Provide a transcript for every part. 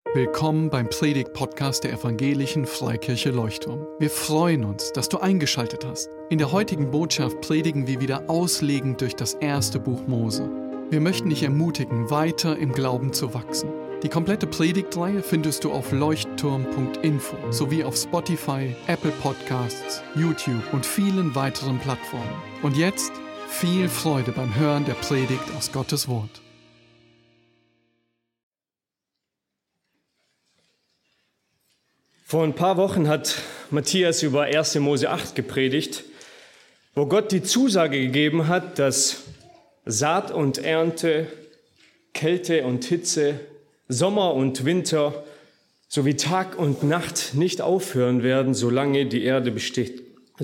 Willkommen beim Predigt-Podcast der Evangelischen Freikirche Leuchtturm. Wir freuen uns, dass du eingeschaltet hast. In der heutigen Botschaft predigen wir wieder auslegend durch das erste Buch Mose. Wir möchten dich ermutigen, weiter im Glauben zu wachsen. Die komplette Predigtreihe findest du auf leuchtturm.info sowie auf Spotify, Apple Podcasts, YouTube und vielen weiteren Plattformen. Und jetzt viel Freude beim Hören der Predigt aus Gottes Wort. Vor ein paar Wochen hat Matthias über 1. Mose 8 gepredigt, wo Gott die Zusage gegeben hat, dass Saat und Ernte, Kälte und Hitze, Sommer und Winter sowie Tag und Nacht nicht aufhören werden, solange die Erde besteht. Ich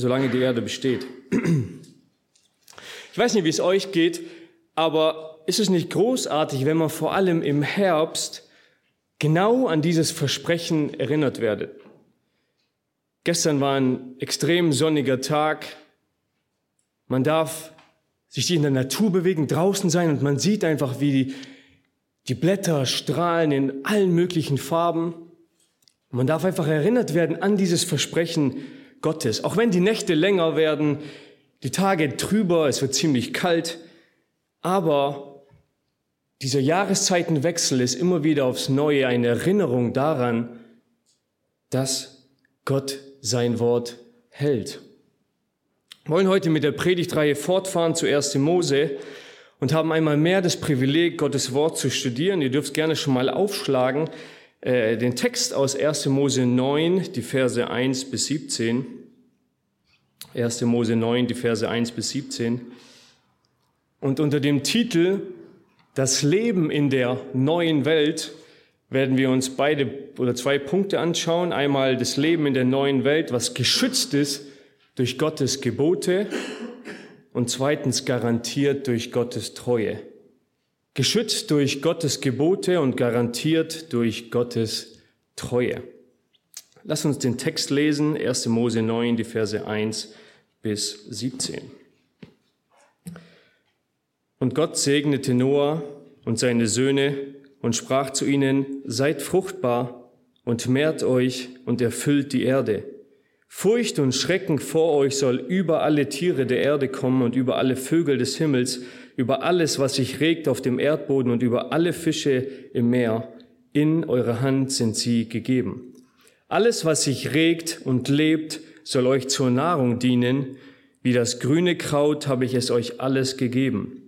weiß nicht, wie es euch geht, aber ist es nicht großartig, wenn man vor allem im Herbst genau an dieses Versprechen erinnert werdet? Gestern war ein extrem sonniger Tag. Man darf sich in der Natur bewegen, draußen sein und man sieht einfach, wie die Blätter strahlen in allen möglichen Farben. Man darf einfach erinnert werden an dieses Versprechen Gottes. Auch wenn die Nächte länger werden, die Tage trüber, es wird ziemlich kalt, aber dieser Jahreszeitenwechsel ist immer wieder aufs Neue eine Erinnerung daran, dass Gott sein Wort hält. Wir wollen heute mit der Predigtreihe fortfahren zu 1. Mose und haben einmal mehr das Privileg, Gottes Wort zu studieren. Ihr dürft gerne schon mal aufschlagen, den Text aus 1. Mose 9, die Verse 1 bis 17. 1. Mose 9, die Verse 1 bis 17. Und unter dem Titel Das Leben in der neuen Welt werden wir uns zwei Punkte anschauen. Einmal das Leben in der neuen Welt, was geschützt ist durch Gottes Gebote und zweitens garantiert durch Gottes Treue. Geschützt durch Gottes Gebote und garantiert durch Gottes Treue. Lass uns den Text lesen, 1. Mose 9, die Verse 1 bis 17. Und Gott segnete Noah und seine Söhne und sprach zu ihnen, seid fruchtbar und mehrt euch und erfüllt die Erde. Furcht und Schrecken vor euch soll über alle Tiere der Erde kommen und über alle Vögel des Himmels, über alles, was sich regt auf dem Erdboden und über alle Fische im Meer. In eure Hand sind sie gegeben. Alles, was sich regt und lebt, soll euch zur Nahrung dienen. Wie das grüne Kraut habe ich es euch alles gegeben.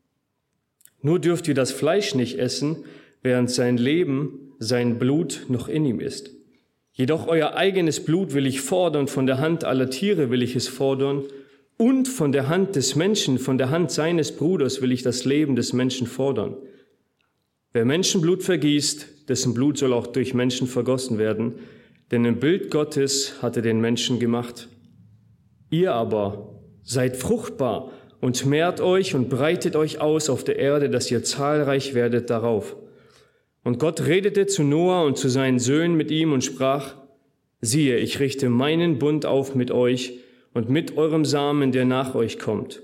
Nur dürft ihr das Fleisch nicht essen, während sein Leben, sein Blut noch in ihm ist. Jedoch euer eigenes Blut will ich fordern, von der Hand aller Tiere will ich es fordern und von der Hand des Menschen, von der Hand seines Bruders will ich das Leben des Menschen fordern. Wer Menschenblut vergießt, dessen Blut soll auch durch Menschen vergossen werden, denn im Bild Gottes hat er den Menschen gemacht. Ihr aber seid fruchtbar und mehrt euch und breitet euch aus auf der Erde, dass ihr zahlreich werdet darauf. Und Gott redete zu Noah und zu seinen Söhnen mit ihm und sprach, siehe, ich richte meinen Bund auf mit euch und mit eurem Samen, der nach euch kommt.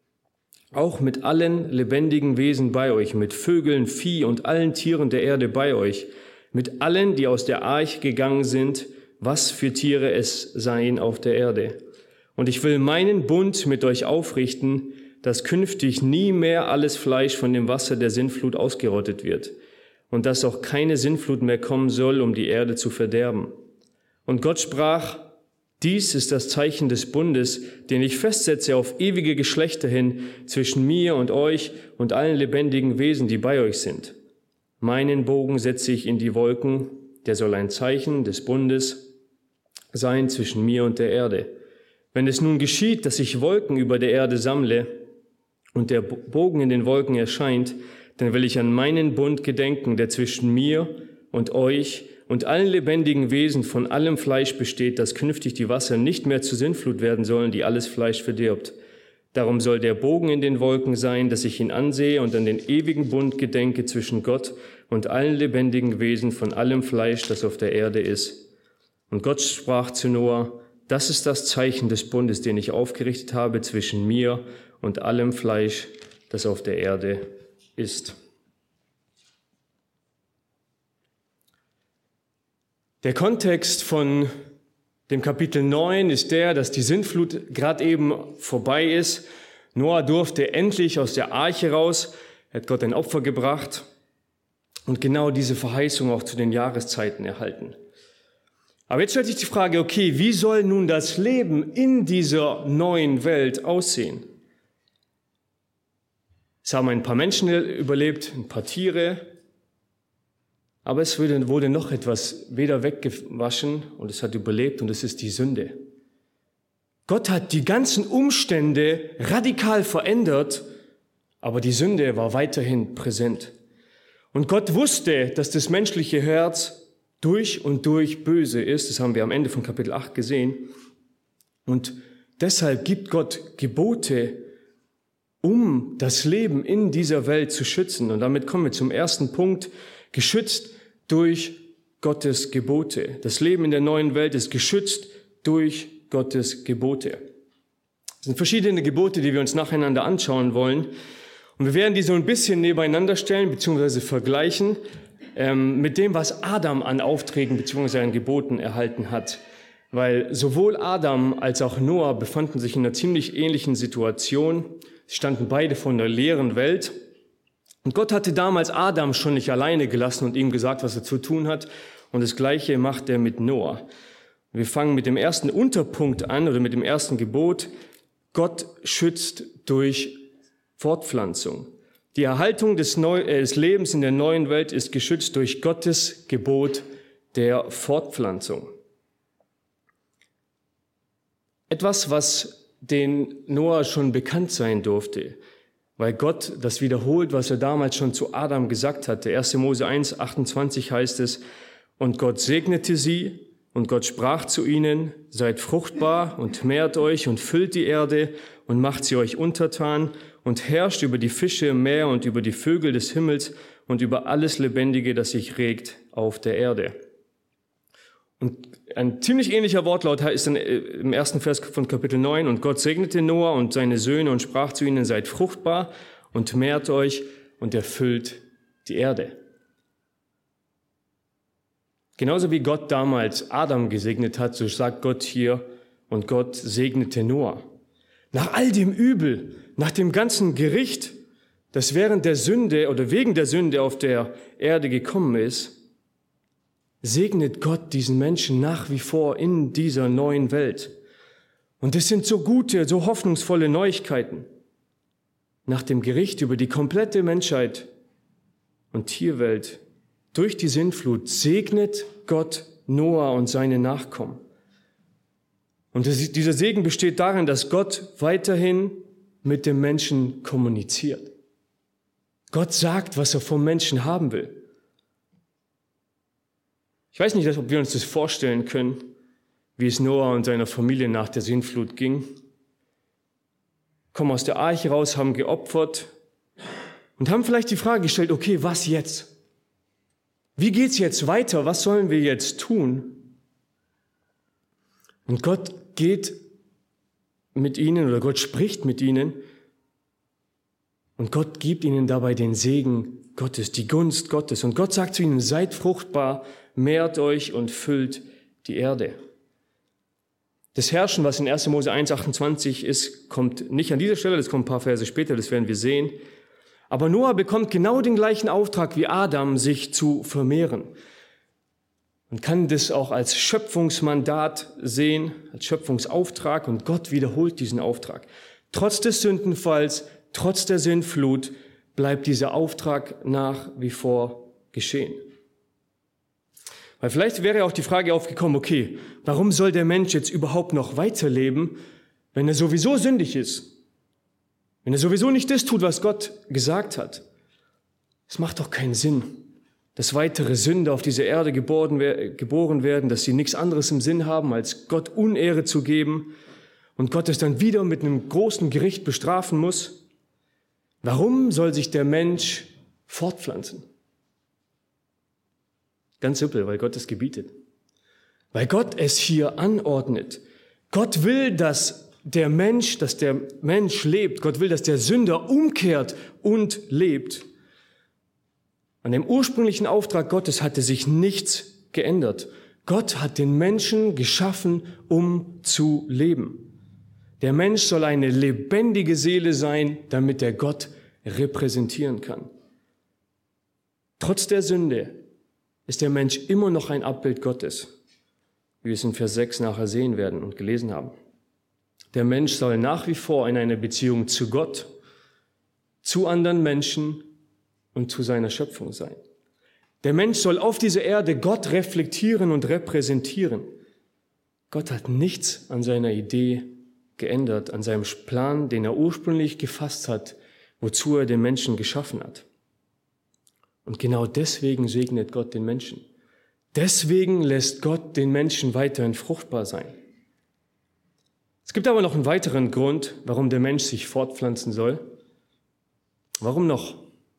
Auch mit allen lebendigen Wesen bei euch, mit Vögeln, Vieh und allen Tieren der Erde bei euch, mit allen, die aus der Arche gegangen sind, was für Tiere es seien auf der Erde. Und ich will meinen Bund mit euch aufrichten, dass künftig nie mehr alles Fleisch von dem Wasser der Sintflut ausgerottet wird und dass auch keine Sintflut mehr kommen soll, um die Erde zu verderben. Und Gott sprach, dies ist das Zeichen des Bundes, den ich festsetze auf ewige Geschlechter hin zwischen mir und euch und allen lebendigen Wesen, die bei euch sind. Meinen Bogen setze ich in die Wolken, der soll ein Zeichen des Bundes sein zwischen mir und der Erde. Wenn es nun geschieht, dass ich Wolken über der Erde sammle und der Bogen in den Wolken erscheint, dann will ich an meinen Bund gedenken, der zwischen mir und euch und allen lebendigen Wesen von allem Fleisch besteht, dass künftig die Wasser nicht mehr zur Sintflut werden sollen, die alles Fleisch verdirbt. Darum soll der Bogen in den Wolken sein, dass ich ihn ansehe und an den ewigen Bund gedenke zwischen Gott und allen lebendigen Wesen von allem Fleisch, das auf der Erde ist. Und Gott sprach zu Noah, das ist das Zeichen des Bundes, den ich aufgerichtet habe zwischen mir und allem Fleisch, das auf der Erde ist. Der Kontext von dem Kapitel 9 ist der, dass die Sintflut gerade eben vorbei ist. Noah durfte endlich aus der Arche raus, hat Gott ein Opfer gebracht und genau diese Verheißung auch zu den Jahreszeiten erhalten. Aber jetzt stellt sich die Frage, okay, wie soll nun das Leben in dieser neuen Welt aussehen? Es haben ein paar Menschen überlebt, ein paar Tiere, aber es wurde noch etwas weder weggewaschen und es hat überlebt und es ist die Sünde. Gott hat die ganzen Umstände radikal verändert, aber die Sünde war weiterhin präsent. Und Gott wusste, dass das menschliche Herz durch und durch böse ist. Das haben wir am Ende von Kapitel 8 gesehen. Und deshalb gibt Gott Gebote, um das Leben in dieser Welt zu schützen. Und damit kommen wir zum ersten Punkt, geschützt durch Gottes Gebote. Das Leben in der neuen Welt ist geschützt durch Gottes Gebote. Es sind verschiedene Gebote, die wir uns nacheinander anschauen wollen. Und wir werden die so ein bisschen nebeneinander stellen bzw. vergleichen mit dem, was Adam an Aufträgen bzw. an Geboten erhalten hat. Weil sowohl Adam als auch Noah befanden sich in einer ziemlich ähnlichen Situation. Sie standen beide vor einer leeren Welt. Und Gott hatte damals Adam schon nicht alleine gelassen und ihm gesagt, was er zu tun hat. Und das Gleiche macht er mit Noah. Wir fangen mit dem ersten Unterpunkt an oder mit dem ersten Gebot. Gott schützt durch Fortpflanzung. Die Erhaltung des Lebens in der neuen Welt ist geschützt durch Gottes Gebot der Fortpflanzung. Etwas, was den Noah schon bekannt sein durfte, weil Gott das wiederholt, was er damals schon zu Adam gesagt hatte. 1. Mose 1, 28 heißt es, und Gott segnete sie, und Gott sprach zu ihnen, seid fruchtbar und mehrt euch und füllt die Erde und macht sie euch untertan und herrscht über die Fische im Meer und über die Vögel des Himmels und über alles Lebendige, das sich regt auf der Erde. Und ein ziemlich ähnlicher Wortlaut ist dann im ersten Vers von Kapitel 9. Und Gott segnete Noah und seine Söhne und sprach zu ihnen, seid fruchtbar und mehrt euch und erfüllt die Erde. Genauso wie Gott damals Adam gesegnet hat, so sagt Gott hier, und Gott segnete Noah. Nach all dem Übel, nach dem ganzen Gericht, das während der Sünde oder wegen der Sünde auf der Erde gekommen ist, segnet Gott diesen Menschen nach wie vor in dieser neuen Welt. Und es sind so gute, so hoffnungsvolle Neuigkeiten. Nach dem Gericht über die komplette Menschheit und Tierwelt durch die Sintflut segnet Gott Noah und seine Nachkommen. Und dieser Segen besteht darin, dass Gott weiterhin mit dem Menschen kommuniziert. Gott sagt, was er vom Menschen haben will. Ich weiß nicht, ob wir uns das vorstellen können, wie es Noah und seiner Familie nach der Sintflut ging. Kommen aus der Arche raus, haben geopfert und haben vielleicht die Frage gestellt, okay, was jetzt? Wie geht's jetzt weiter? Was sollen wir jetzt tun? Und Gott geht mit ihnen oder Gott spricht mit ihnen und Gott gibt ihnen dabei den Segen Gottes, die Gunst Gottes. Und Gott sagt zu ihnen, seid fruchtbar, mehrt euch und füllt die Erde. Das Herrschen, was in 1. Mose 1, 28 ist, kommt nicht an dieser Stelle, das kommt ein paar Verse später, das werden wir sehen. Aber Noah bekommt genau den gleichen Auftrag wie Adam, sich zu vermehren. Man kann das auch als Schöpfungsmandat sehen, als Schöpfungsauftrag, und Gott wiederholt diesen Auftrag. Trotz des Sündenfalls, trotz der Sintflut bleibt dieser Auftrag nach wie vor geschehen. Weil vielleicht wäre auch die Frage aufgekommen, okay, warum soll der Mensch jetzt überhaupt noch weiterleben, wenn er sowieso sündig ist? Wenn er sowieso nicht das tut, was Gott gesagt hat. Es macht doch keinen Sinn, dass weitere Sünder auf diese Erde geboren werden, dass sie nichts anderes im Sinn haben, als Gott Unehre zu geben und Gott es dann wieder mit einem großen Gericht bestrafen muss. Warum soll sich der Mensch fortpflanzen? Ganz simpel, weil Gott es gebietet. Weil Gott es hier anordnet. Gott will, dass der Mensch lebt. Gott will, dass der Sünder umkehrt und lebt. An dem ursprünglichen Auftrag Gottes hatte sich nichts geändert. Gott hat den Menschen geschaffen, um zu leben. Der Mensch soll eine lebendige Seele sein, damit er Gott repräsentieren kann. Trotz der Sünde ist der Mensch immer noch ein Abbild Gottes, wie wir es in Vers 6 nachher sehen werden und gelesen haben. Der Mensch soll nach wie vor in einer Beziehung zu Gott, zu anderen Menschen und zu seiner Schöpfung sein. Der Mensch soll auf dieser Erde Gott reflektieren und repräsentieren. Gott hat nichts an seiner Idee geändert, an seinem Plan, den er ursprünglich gefasst hat, wozu er den Menschen geschaffen hat. Und genau deswegen segnet Gott den Menschen. Deswegen lässt Gott den Menschen weiterhin fruchtbar sein. Es gibt aber noch einen weiteren Grund, warum der Mensch sich fortpflanzen soll. Warum noch?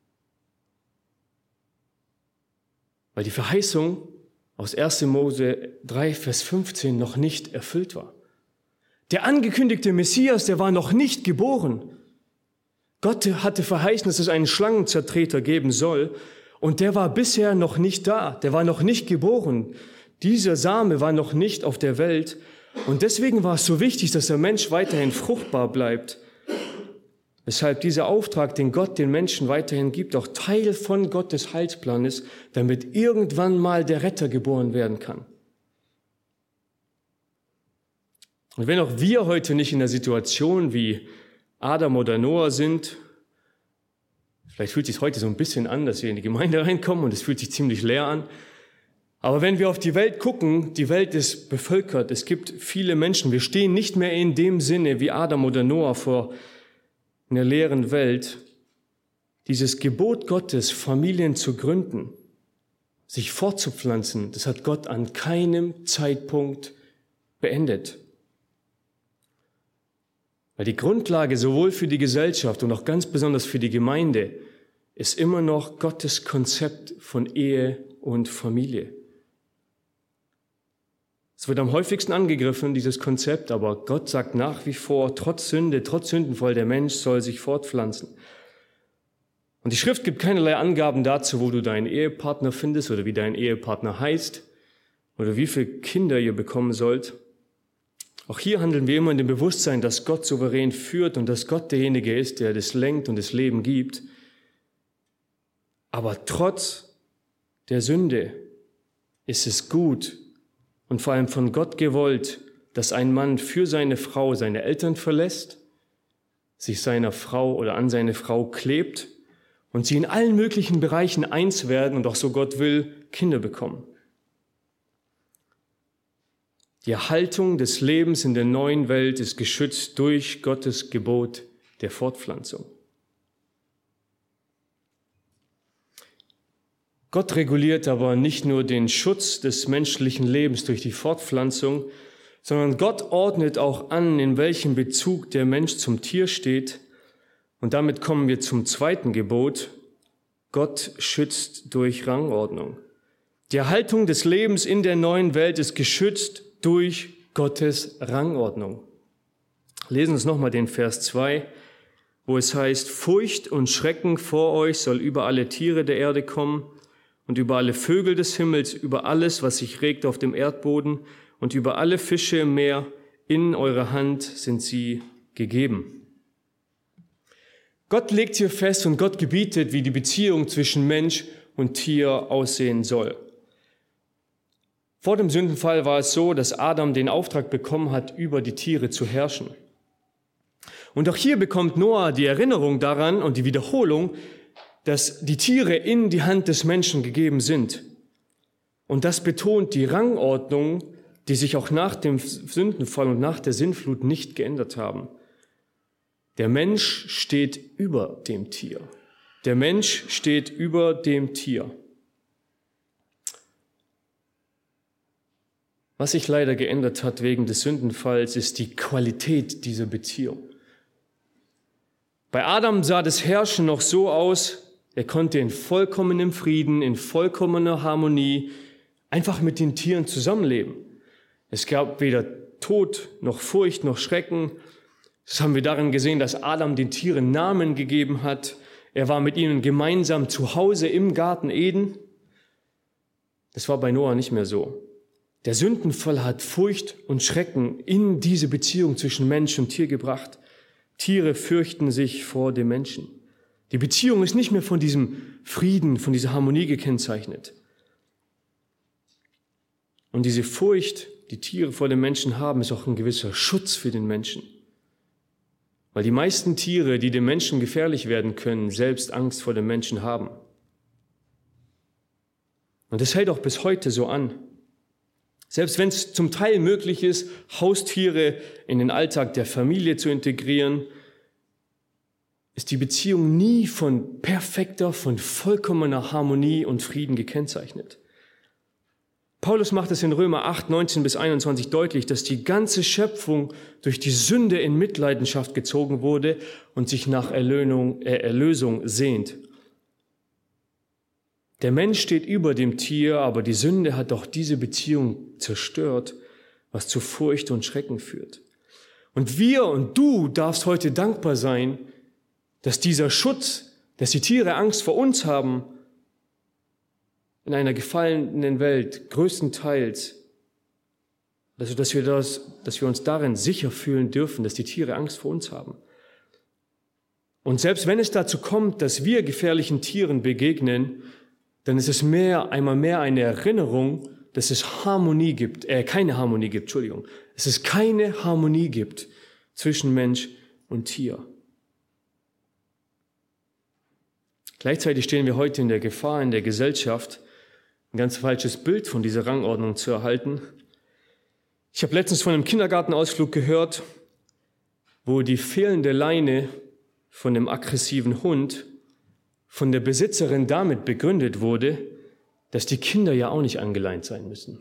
Weil die Verheißung aus 1. Mose 3, Vers 15 noch nicht erfüllt war. Der angekündigte Messias, der war noch nicht geboren. Gott hatte verheißen, dass es einen Schlangenzertreter geben soll, und der war bisher noch nicht da, der war noch nicht geboren. Dieser Same war noch nicht auf der Welt, und deswegen war es so wichtig, dass der Mensch weiterhin fruchtbar bleibt. Weshalb dieser Auftrag, den Gott den Menschen weiterhin gibt, auch Teil von Gottes Heilsplan ist, damit irgendwann mal der Retter geboren werden kann. Und wenn auch wir heute nicht in der Situation wie Adam oder Noah sind, vielleicht fühlt es sich heute so ein bisschen an, dass wir in die Gemeinde reinkommen und es fühlt sich ziemlich leer an. Aber wenn wir auf die Welt gucken, die Welt ist bevölkert, es gibt viele Menschen. Wir stehen nicht mehr in dem Sinne wie Adam oder Noah vor einer leeren Welt. Dieses Gebot Gottes, Familien zu gründen, sich fortzupflanzen, das hat Gott an keinem Zeitpunkt beendet. Weil die Grundlage sowohl für die Gesellschaft und auch ganz besonders für die Gemeinde ist immer noch Gottes Konzept von Ehe und Familie. Es wird am häufigsten angegriffen, dieses Konzept, aber Gott sagt nach wie vor, trotz Sünde, trotz Sündenfall, der Mensch soll sich fortpflanzen. Und die Schrift gibt keinerlei Angaben dazu, wo du deinen Ehepartner findest oder wie dein Ehepartner heißt oder wie viele Kinder ihr bekommen sollt. Auch hier handeln wir immer in dem Bewusstsein, dass Gott souverän führt und dass Gott derjenige ist, der das lenkt und das Leben gibt. Aber trotz der Sünde ist es gut und vor allem von Gott gewollt, dass ein Mann für seine Frau seine Eltern verlässt, sich seiner Frau oder an seine Frau klebt und sie in allen möglichen Bereichen eins werden und auch so Gott will, Kinder bekommen. Die Erhaltung des Lebens in der neuen Welt ist geschützt durch Gottes Gebot der Fortpflanzung. Gott reguliert aber nicht nur den Schutz des menschlichen Lebens durch die Fortpflanzung, sondern Gott ordnet auch an, in welchem Bezug der Mensch zum Tier steht. Und damit kommen wir zum zweiten Gebot. Gott schützt durch Rangordnung. Die Erhaltung des Lebens in der neuen Welt ist geschützt durch Gottes Rangordnung. Lesen wir uns nochmal den Vers 2, wo es heißt, Furcht und Schrecken vor euch soll über alle Tiere der Erde kommen und über alle Vögel des Himmels, über alles, was sich regt auf dem Erdboden und über alle Fische im Meer. In eure Hand sind sie gegeben. Gott legt hier fest und Gott gebietet, wie die Beziehung zwischen Mensch und Tier aussehen soll. Vor dem Sündenfall war es so, dass Adam den Auftrag bekommen hat, über die Tiere zu herrschen. Und auch hier bekommt Noah die Erinnerung daran und die Wiederholung, dass die Tiere in die Hand des Menschen gegeben sind. Und das betont die Rangordnung, die sich auch nach dem Sündenfall und nach der Sintflut nicht geändert haben. Der Mensch steht über dem Tier. Der Mensch steht über dem Tier. Was sich leider geändert hat wegen des Sündenfalls, ist die Qualität dieser Beziehung. Bei Adam sah das Herrschen noch so aus, er konnte in vollkommenem Frieden, in vollkommener Harmonie einfach mit den Tieren zusammenleben. Es gab weder Tod, noch Furcht, noch Schrecken. Das haben wir darin gesehen, dass Adam den Tieren Namen gegeben hat. Er war mit ihnen gemeinsam zu Hause im Garten Eden. Das war bei Noah nicht mehr so. Der Sündenfall hat Furcht und Schrecken in diese Beziehung zwischen Mensch und Tier gebracht. Tiere fürchten sich vor dem Menschen. Die Beziehung ist nicht mehr von diesem Frieden, von dieser Harmonie gekennzeichnet. Und diese Furcht, die Tiere vor dem Menschen haben, ist auch ein gewisser Schutz für den Menschen. Weil die meisten Tiere, die dem Menschen gefährlich werden können, selbst Angst vor dem Menschen haben. Und das hält auch bis heute so an. Selbst wenn es zum Teil möglich ist, Haustiere in den Alltag der Familie zu integrieren, ist die Beziehung nie von perfekter, von vollkommener Harmonie und Frieden gekennzeichnet. Paulus macht es in Römer 8, 19 bis 21 deutlich, dass die ganze Schöpfung durch die Sünde in Mitleidenschaft gezogen wurde und sich nach Erlösung sehnt. Der Mensch steht über dem Tier, aber die Sünde hat auch diese Beziehung zerstört, was zu Furcht und Schrecken führt. Und wir und du darfst heute dankbar sein, dass dieser Schutz, dass die Tiere Angst vor uns haben, in einer gefallenen Welt größtenteils, also dass wir uns darin sicher fühlen dürfen, dass die Tiere Angst vor uns haben. Und selbst wenn es dazu kommt, dass wir gefährlichen Tieren begegnen, dann ist es einmal mehr eine Erinnerung, dass es keine Harmonie gibt. Es ist keine Harmonie gibt zwischen Mensch und Tier. Gleichzeitig stehen wir heute in der Gefahr, in der Gesellschaft ein ganz falsches Bild von dieser Rangordnung zu erhalten. Ich habe letztens von einem Kindergartenausflug gehört, wo die fehlende Leine von dem aggressiven Hund von der Besitzerin damit begründet wurde, dass die Kinder ja auch nicht angeleint sein müssen.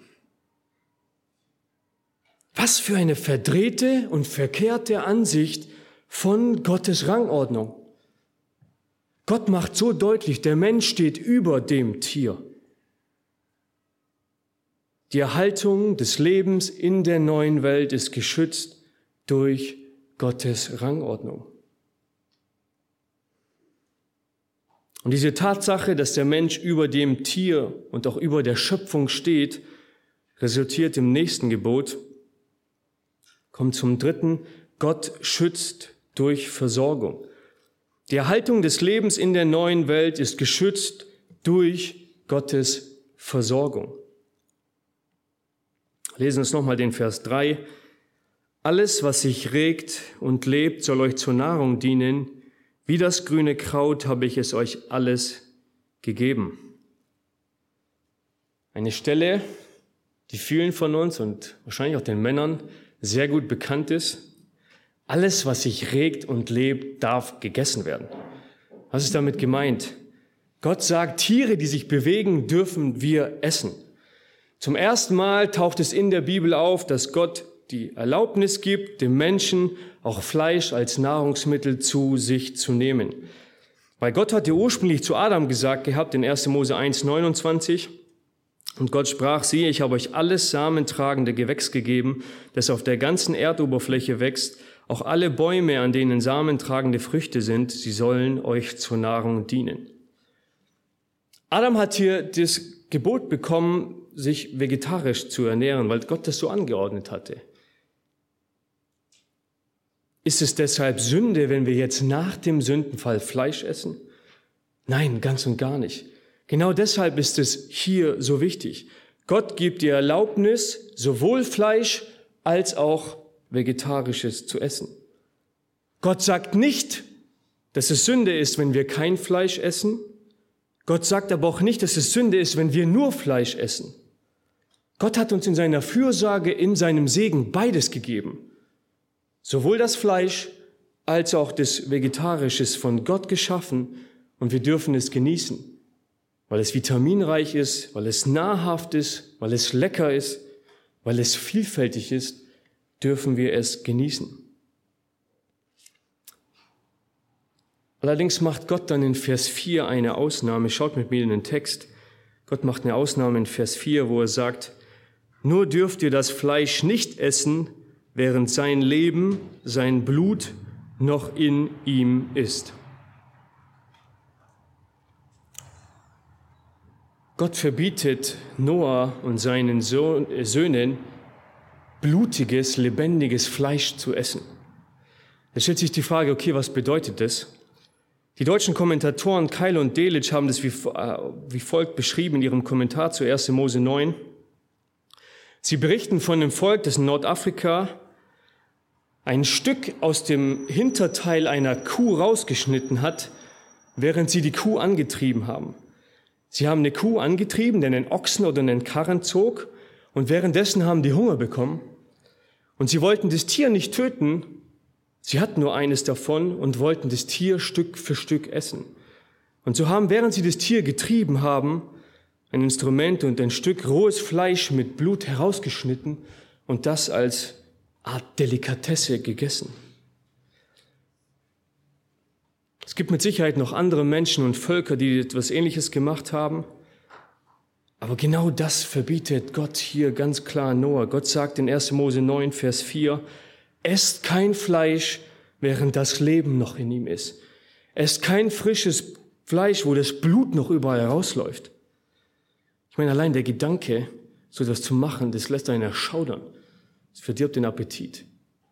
Was für eine verdrehte und verkehrte Ansicht von Gottes Rangordnung. Gott macht so deutlich, der Mensch steht über dem Tier. Die Erhaltung des Lebens in der neuen Welt ist geschützt durch Gottes Rangordnung. Und diese Tatsache, dass der Mensch über dem Tier und auch über der Schöpfung steht, resultiert im nächsten Gebot. Kommt zum dritten: Gott schützt durch Versorgung. Die Erhaltung des Lebens in der neuen Welt ist geschützt durch Gottes Versorgung. Lesen uns nochmal den Vers 3. Alles, was sich regt und lebt, soll euch zur Nahrung dienen. Wie das grüne Kraut habe ich es euch alles gegeben. Eine Stelle, die vielen von uns und wahrscheinlich auch den Männern sehr gut bekannt ist. Alles, was sich regt und lebt, darf gegessen werden. Was ist damit gemeint? Gott sagt, Tiere, die sich bewegen, dürfen wir essen. Zum ersten Mal taucht es in der Bibel auf, dass Gott die Erlaubnis gibt, dem Menschen auch Fleisch als Nahrungsmittel zu sich zu nehmen. Weil Gott hatte ursprünglich zu Adam gesagt gehabt, in 1. Mose 1, 29, und Gott sprach, siehe, ich habe euch alles samentragende Gewächs gegeben, das auf der ganzen Erdoberfläche wächst, auch alle Bäume, an denen samentragende Früchte sind, sie sollen euch zur Nahrung dienen. Adam hat hier das Gebot bekommen, sich vegetarisch zu ernähren, weil Gott das so angeordnet hatte. Ist es deshalb Sünde, wenn wir jetzt nach dem Sündenfall Fleisch essen? Nein, ganz und gar nicht. Genau deshalb ist es hier so wichtig. Gott gibt die Erlaubnis, sowohl Fleisch als auch Vegetarisches zu essen. Gott sagt nicht, dass es Sünde ist, wenn wir kein Fleisch essen. Gott sagt aber auch nicht, dass es Sünde ist, wenn wir nur Fleisch essen. Gott hat uns in seiner Fürsorge, in seinem Segen beides gegeben. Sowohl das Fleisch als auch das Vegetarische ist von Gott geschaffen und wir dürfen es genießen, weil es vitaminreich ist, weil es nahrhaft ist, weil es lecker ist, weil es vielfältig ist, dürfen wir es genießen. Allerdings macht Gott dann in Vers 4 eine Ausnahme. Schaut mit mir in den Text. Gott macht eine Ausnahme in Vers 4, wo er sagt, nur dürft ihr das Fleisch nicht essen, während sein Leben, sein Blut noch in ihm ist. Gott verbietet Noah und seinen Söhnen, blutiges, lebendiges Fleisch zu essen. Da stellt sich die Frage, okay, was bedeutet das? Die deutschen Kommentatoren Keil und Delitzsch haben das wie folgt beschrieben in ihrem Kommentar zu 1. Mose 9. Sie berichten von einem Volk, das in Nordafrika ein Stück aus dem Hinterteil einer Kuh rausgeschnitten hat, während sie die Kuh angetrieben haben. Sie haben eine Kuh angetrieben, der einen Ochsen oder einen Karren zog, und währenddessen haben die Hunger bekommen. Und sie wollten das Tier nicht töten, sie hatten nur eines davon und wollten das Tier Stück für Stück essen. Und so haben, während sie das Tier getrieben haben, ein Instrument und ein Stück rohes Fleisch mit Blut herausgeschnitten und das als Art Delikatesse gegessen. Es gibt mit Sicherheit noch andere Menschen und Völker, die etwas Ähnliches gemacht haben. Aber genau das verbietet Gott hier ganz klar Noah. Gott sagt in 1. Mose 9, Vers 4, esst kein Fleisch, während das Leben noch in ihm ist. Esst kein frisches Fleisch, wo das Blut noch überall herausläuft. Ich meine, allein der Gedanke, so etwas zu machen, das lässt einen erschaudern. Es verdirbt den Appetit.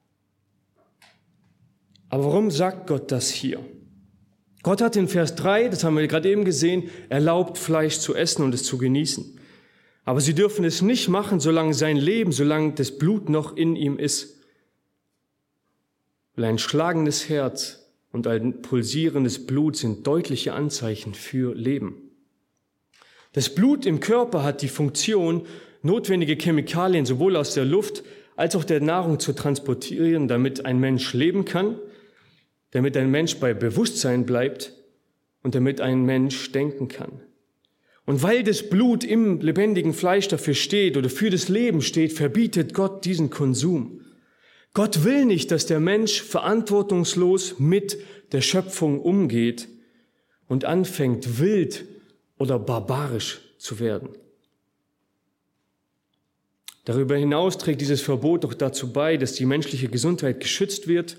Aber warum sagt Gott das hier? Gott hat in Vers 3, das haben wir gerade eben gesehen, erlaubt, Fleisch zu essen und es zu genießen. Aber sie dürfen es nicht machen, solange sein Leben, solange das Blut noch in ihm ist. Weil ein schlagendes Herz und ein pulsierendes Blut sind deutliche Anzeichen für Leben. Das Blut im Körper hat die Funktion, notwendige Chemikalien sowohl aus der Luft als auch der Nahrung zu transportieren, damit ein Mensch leben kann, damit ein Mensch bei Bewusstsein bleibt und damit ein Mensch denken kann. Und weil das Blut im lebendigen Fleisch dafür steht oder für das Leben steht, verbietet Gott diesen Konsum. Gott will nicht, dass der Mensch verantwortungslos mit der Schöpfung umgeht und anfängt, wild oder barbarisch zu werden. Darüber hinaus trägt dieses Verbot doch dazu bei, dass die menschliche Gesundheit geschützt wird.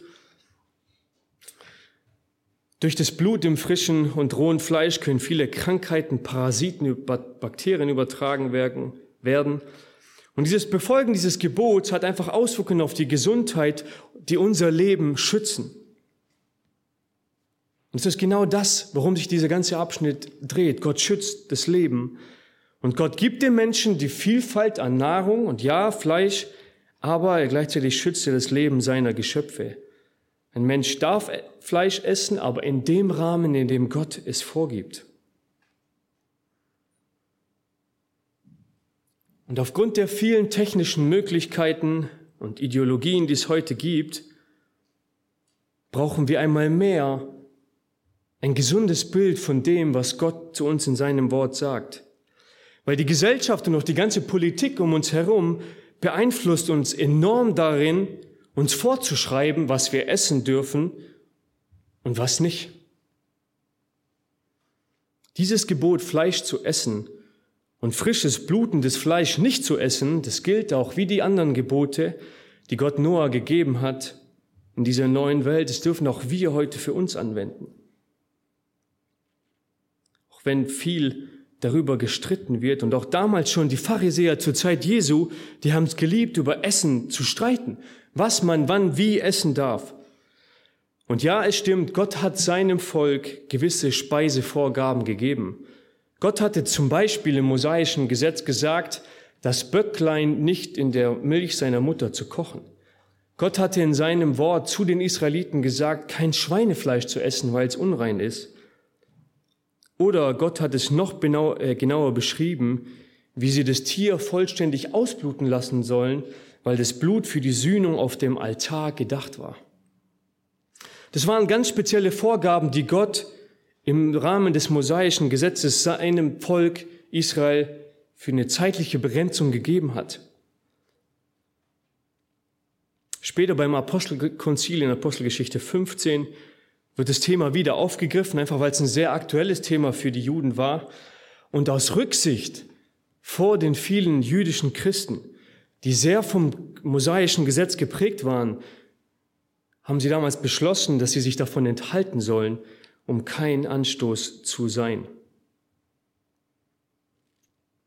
Durch das Blut im frischen und rohen Fleisch können viele Krankheiten, Parasiten, Bakterien übertragen werden. Und dieses Befolgen dieses Gebots hat einfach Auswirkungen auf die Gesundheit, die unser Leben schützen. Und es ist genau das, worum sich dieser ganze Abschnitt dreht. Gott schützt das Leben. Und Gott gibt dem Menschen die Vielfalt an Nahrung und ja, Fleisch, aber gleichzeitig schützt er das Leben seiner Geschöpfe. Ein Mensch darf Fleisch essen, aber in dem Rahmen, in dem Gott es vorgibt. Und aufgrund der vielen technischen Möglichkeiten und Ideologien, die es heute gibt, brauchen wir einmal mehr ein gesundes Bild von dem, was Gott zu uns in seinem Wort sagt. Weil die Gesellschaft und auch die ganze Politik um uns herum beeinflusst uns enorm darin, uns vorzuschreiben, was wir essen dürfen und was nicht. Dieses Gebot, Fleisch zu essen und frisches, blutendes Fleisch nicht zu essen, das gilt auch wie die anderen Gebote, die Gott Noah gegeben hat in dieser neuen Welt. Das dürfen auch wir heute für uns anwenden. Auch wenn viel darüber gestritten wird und auch damals schon die Pharisäer zur Zeit Jesu, die haben es geliebt, über Essen zu streiten, was man wann wie essen darf. Und ja, es stimmt, Gott hat seinem Volk gewisse Speisevorgaben gegeben. Gott hatte zum Beispiel im mosaischen Gesetz gesagt, das Böcklein nicht in der Milch seiner Mutter zu kochen. Gott hatte in seinem Wort zu den Israeliten gesagt, kein Schweinefleisch zu essen, weil es unrein ist. Oder Gott hat es noch genauer beschrieben, wie sie das Tier vollständig ausbluten lassen sollen, weil das Blut für die Sühnung auf dem Altar gedacht war. Das waren ganz spezielle Vorgaben, die Gott im Rahmen des mosaischen Gesetzes seinem Volk Israel für eine zeitliche Begrenzung gegeben hat. Später beim Apostelkonzil in Apostelgeschichte 15 wird das Thema wieder aufgegriffen, einfach weil es ein sehr aktuelles Thema für die Juden war. Und aus Rücksicht vor den vielen jüdischen Christen, die sehr vom mosaischen Gesetz geprägt waren, haben sie damals beschlossen, dass sie sich davon enthalten sollen, um kein Anstoß zu sein.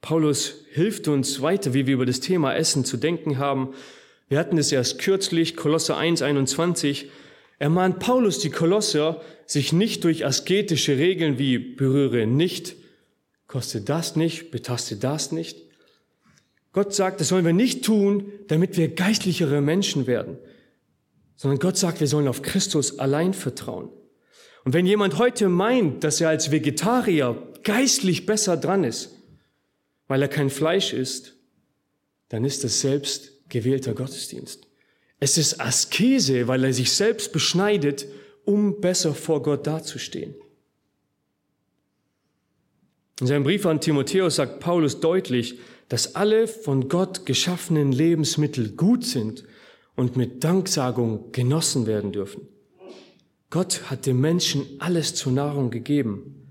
Paulus hilft uns weiter, wie wir über das Thema Essen zu denken haben. Wir hatten es erst kürzlich, Kolosser 1,21. Er mahnt Paulus, die Kolosser, sich nicht durch asketische Regeln wie berühre nicht, koste das nicht, betaste das nicht. Gott sagt, das sollen wir nicht tun, damit wir geistlichere Menschen werden, sondern Gott sagt, wir sollen auf Christus allein vertrauen. Und wenn jemand heute meint, dass er als Vegetarier geistlich besser dran ist, weil er kein Fleisch isst, dann ist das selbst gewählter Gottesdienst. Es ist Askese, weil er sich selbst beschneidet, um besser vor Gott dazustehen. In seinem Brief an Timotheus sagt Paulus deutlich, dass alle von Gott geschaffenen Lebensmittel gut sind und mit Danksagung genossen werden dürfen. Gott hat dem Menschen alles zur Nahrung gegeben.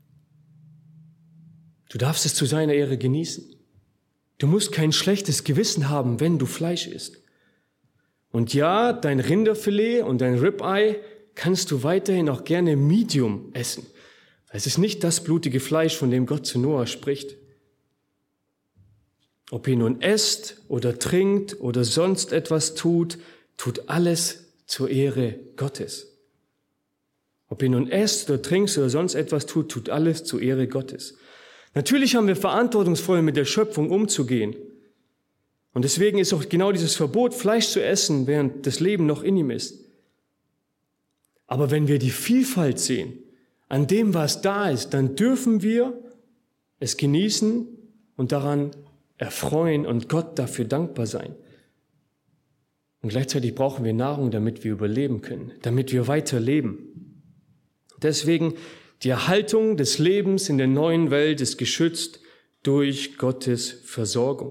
Du darfst es zu seiner Ehre genießen. Du musst kein schlechtes Gewissen haben, wenn du Fleisch isst. Und ja, dein Rinderfilet und dein Ribeye kannst du weiterhin auch gerne Medium essen. Es ist nicht das blutige Fleisch, von dem Gott zu Noah spricht. Ob ihr nun esst oder trinkt oder sonst etwas tut, tut alles zur Ehre Gottes. Ob ihr nun esst oder trinkt oder sonst etwas tut, tut alles zur Ehre Gottes. Natürlich haben wir verantwortungsvoll mit der Schöpfung umzugehen. Und deswegen ist auch genau dieses Verbot, Fleisch zu essen, während das Leben noch in ihm ist. Aber wenn wir die Vielfalt sehen, an dem, was da ist, dann dürfen wir es genießen und daran erfreuen und Gott dafür dankbar sein. Und gleichzeitig brauchen wir Nahrung, damit wir überleben können, damit wir weiterleben. Deswegen, die Erhaltung des Lebens in der neuen Welt ist geschützt durch Gottes Versorgung.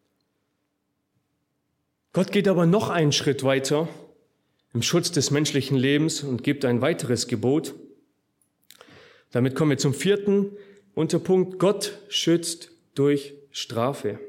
Gott geht aber noch einen Schritt weiter im Schutz des menschlichen Lebens und gibt ein weiteres Gebot. Damit kommen wir zum 4. Unterpunkt. Gott schützt durch Strafe.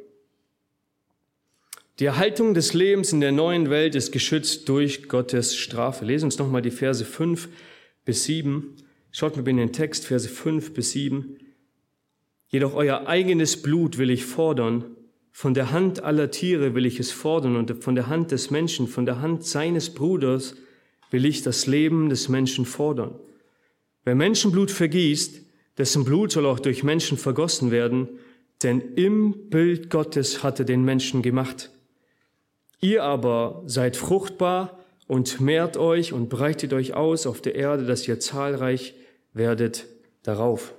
Die Erhaltung des Lebens in der neuen Welt ist geschützt durch Gottes Strafe. Lesen uns nochmal die Verse 5 bis 7. Schaut mal in den Text, Verse 5 bis 7. Jedoch euer eigenes Blut will ich fordern, von der Hand aller Tiere will ich es fordern und von der Hand des Menschen, von der Hand seines Bruders will ich das Leben des Menschen fordern. Wer Menschenblut vergießt, dessen Blut soll auch durch Menschen vergossen werden, denn im Bild Gottes hat er den Menschen gemacht. Ihr aber seid fruchtbar und mehrt euch und breitet euch aus auf der Erde, dass ihr zahlreich werdet darauf.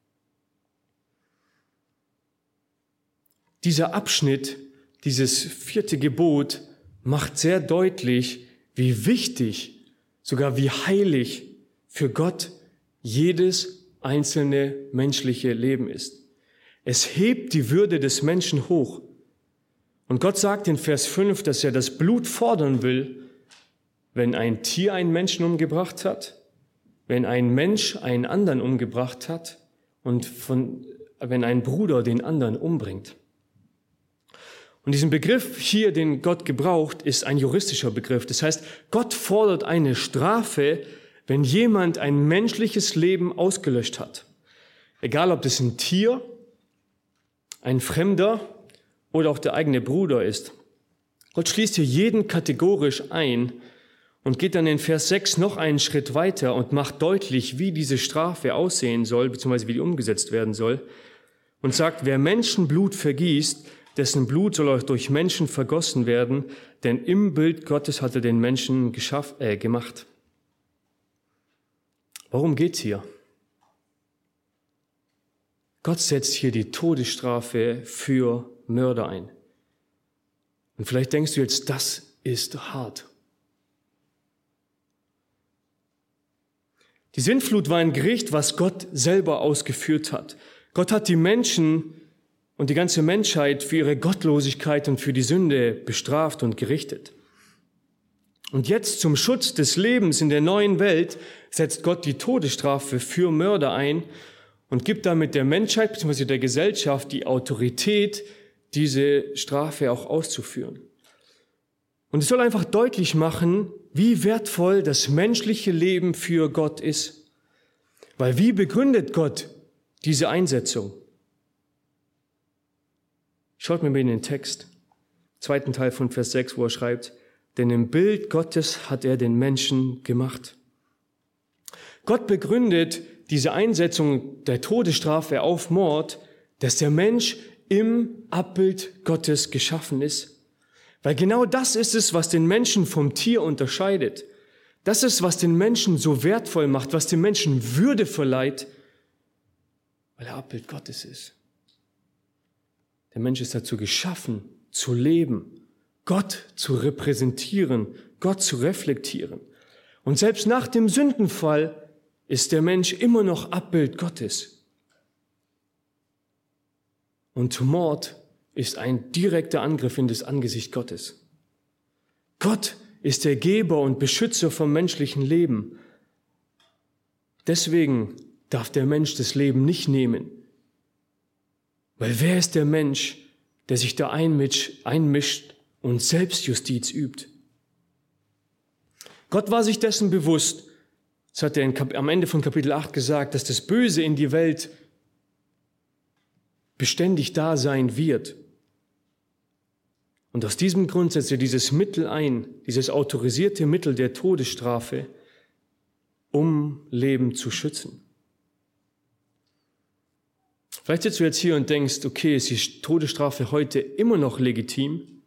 Dieser Abschnitt, dieses 4. Gebot, macht sehr deutlich, wie wichtig, sogar wie heilig für Gott jedes einzelne menschliche Leben ist. Es hebt die Würde des Menschen hoch. Und Gott sagt in Vers 5, dass er das Blut fordern will, wenn ein Tier einen Menschen umgebracht hat, wenn ein Mensch einen anderen umgebracht hat und wenn ein Bruder den anderen umbringt. Und diesen Begriff hier, den Gott gebraucht, ist ein juristischer Begriff. Das heißt, Gott fordert eine Strafe, wenn jemand ein menschliches Leben ausgelöscht hat. Egal, ob das ein Tier, ein Fremder oder auch der eigene Bruder ist. Gott schließt hier jeden kategorisch ein und geht dann in Vers 6 noch einen Schritt weiter und macht deutlich, wie diese Strafe aussehen soll, beziehungsweise wie die umgesetzt werden soll. Und sagt, wer Menschenblut vergießt, dessen Blut soll auch durch Menschen vergossen werden, denn im Bild Gottes hat er den Menschen gemacht. Worum geht's hier? Gott setzt hier die Todesstrafe für Mörder ein. Und vielleicht denkst du jetzt, das ist hart. Die Sintflut war ein Gericht, was Gott selber ausgeführt hat. Gott hat die Menschen und die ganze Menschheit für ihre Gottlosigkeit und für die Sünde bestraft und gerichtet. Und jetzt zum Schutz des Lebens in der neuen Welt setzt Gott die Todesstrafe für Mörder ein und gibt damit der Menschheit bzw. der Gesellschaft die Autorität, diese Strafe auch auszuführen. Und es soll einfach deutlich machen, wie wertvoll das menschliche Leben für Gott ist. Weil wie begründet Gott diese Einsetzung? Schaut mir in den Text, zweiten Teil von Vers 6, wo er schreibt, denn im Bild Gottes hat er den Menschen gemacht. Gott begründet diese Einsetzung der Todesstrafe auf Mord, dass der Mensch im Abbild Gottes geschaffen ist. Weil genau das ist es, was den Menschen vom Tier unterscheidet. Das ist, was den Menschen so wertvoll macht, was dem Menschen Würde verleiht, weil er Abbild Gottes ist. Der Mensch ist dazu geschaffen, zu leben, Gott zu repräsentieren, Gott zu reflektieren. Und selbst nach dem Sündenfall ist der Mensch immer noch Abbild Gottes. Und Mord ist ein direkter Angriff in das Angesicht Gottes. Gott ist der Geber und Beschützer vom menschlichen Leben. Deswegen darf der Mensch das Leben nicht nehmen. Weil wer ist der Mensch, der sich da einmischt und Selbstjustiz übt? Gott war sich dessen bewusst, das hat er am Ende von Kapitel 8 gesagt, dass das Böse in die Welt beständig da sein wird. Und aus diesem Grund setzt er dieses Mittel ein, dieses autorisierte Mittel der Todesstrafe, um Leben zu schützen. Vielleicht sitzt du jetzt hier und denkst, okay, ist die Todesstrafe heute immer noch legitim?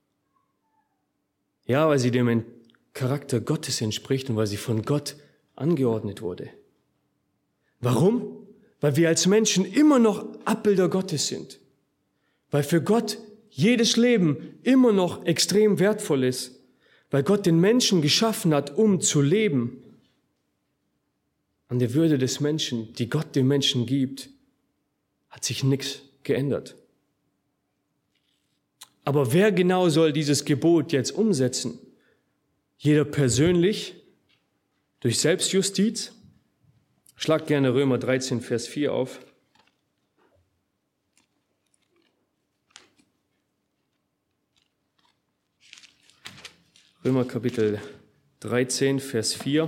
Ja, weil sie dem Charakter Gottes entspricht und weil sie von Gott angeordnet wurde. Warum? Weil wir als Menschen immer noch Abbilder Gottes sind. Weil für Gott jedes Leben immer noch extrem wertvoll ist. Weil Gott den Menschen geschaffen hat, um zu leben. An der Würde des Menschen, die Gott dem Menschen gibt, hat sich nichts geändert. Aber wer genau soll dieses Gebot jetzt umsetzen? Jeder persönlich, durch Selbstjustiz? Schlag gerne Römer 13, Vers 4 auf. Römer Kapitel 13, Vers 4.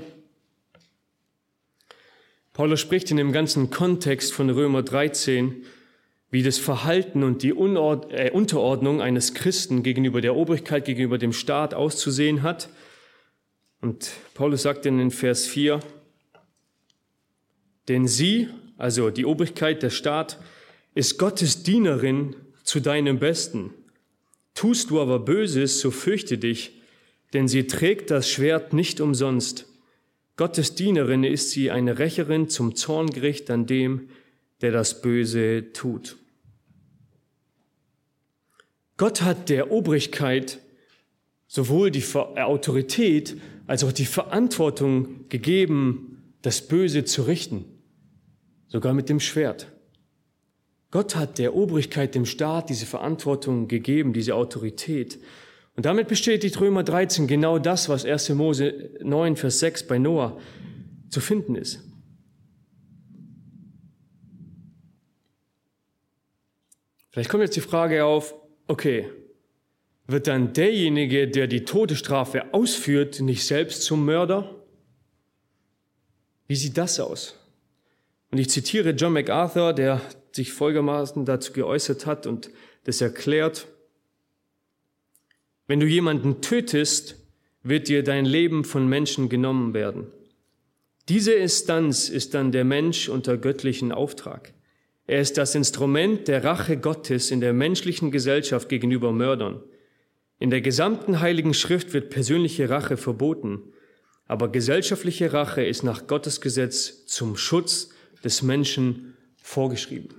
Paulus spricht in dem ganzen Kontext von Römer 13, wie das Verhalten und die Unterordnung eines Christen gegenüber der Obrigkeit, gegenüber dem Staat auszusehen hat. Und Paulus sagt in Vers 4, denn sie, also die Obrigkeit, der Staat, ist Gottes Dienerin zu deinem Besten. Tust du aber Böses, so fürchte dich, denn sie trägt das Schwert nicht umsonst. Gottes Dienerin ist sie, eine Rächerin zum Zorngericht an dem, der das Böse tut. Gott hat der Obrigkeit sowohl die Autorität als auch die Verantwortung gegeben, das Böse zu richten, sogar mit dem Schwert. Gott hat der Obrigkeit, dem Staat, diese Verantwortung gegeben, diese Autorität. Und damit bestätigt Römer 13 genau das, was 1. Mose 9, Vers 6 bei Noah zu finden ist. Vielleicht kommt jetzt die Frage auf, okay, wird dann derjenige, der die Todesstrafe ausführt, nicht selbst zum Mörder? Wie sieht das aus? Und ich zitiere John MacArthur, der sich folgendermaßen dazu geäußert hat und das erklärt: Wenn du jemanden tötest, wird dir dein Leben von Menschen genommen werden. Diese Instanz ist dann der Mensch unter göttlichen Auftrag. Er ist das Instrument der Rache Gottes in der menschlichen Gesellschaft gegenüber Mördern. In der gesamten Heiligen Schrift wird persönliche Rache verboten, aber gesellschaftliche Rache ist nach Gottes Gesetz zum Schutz des Menschen vorgeschrieben.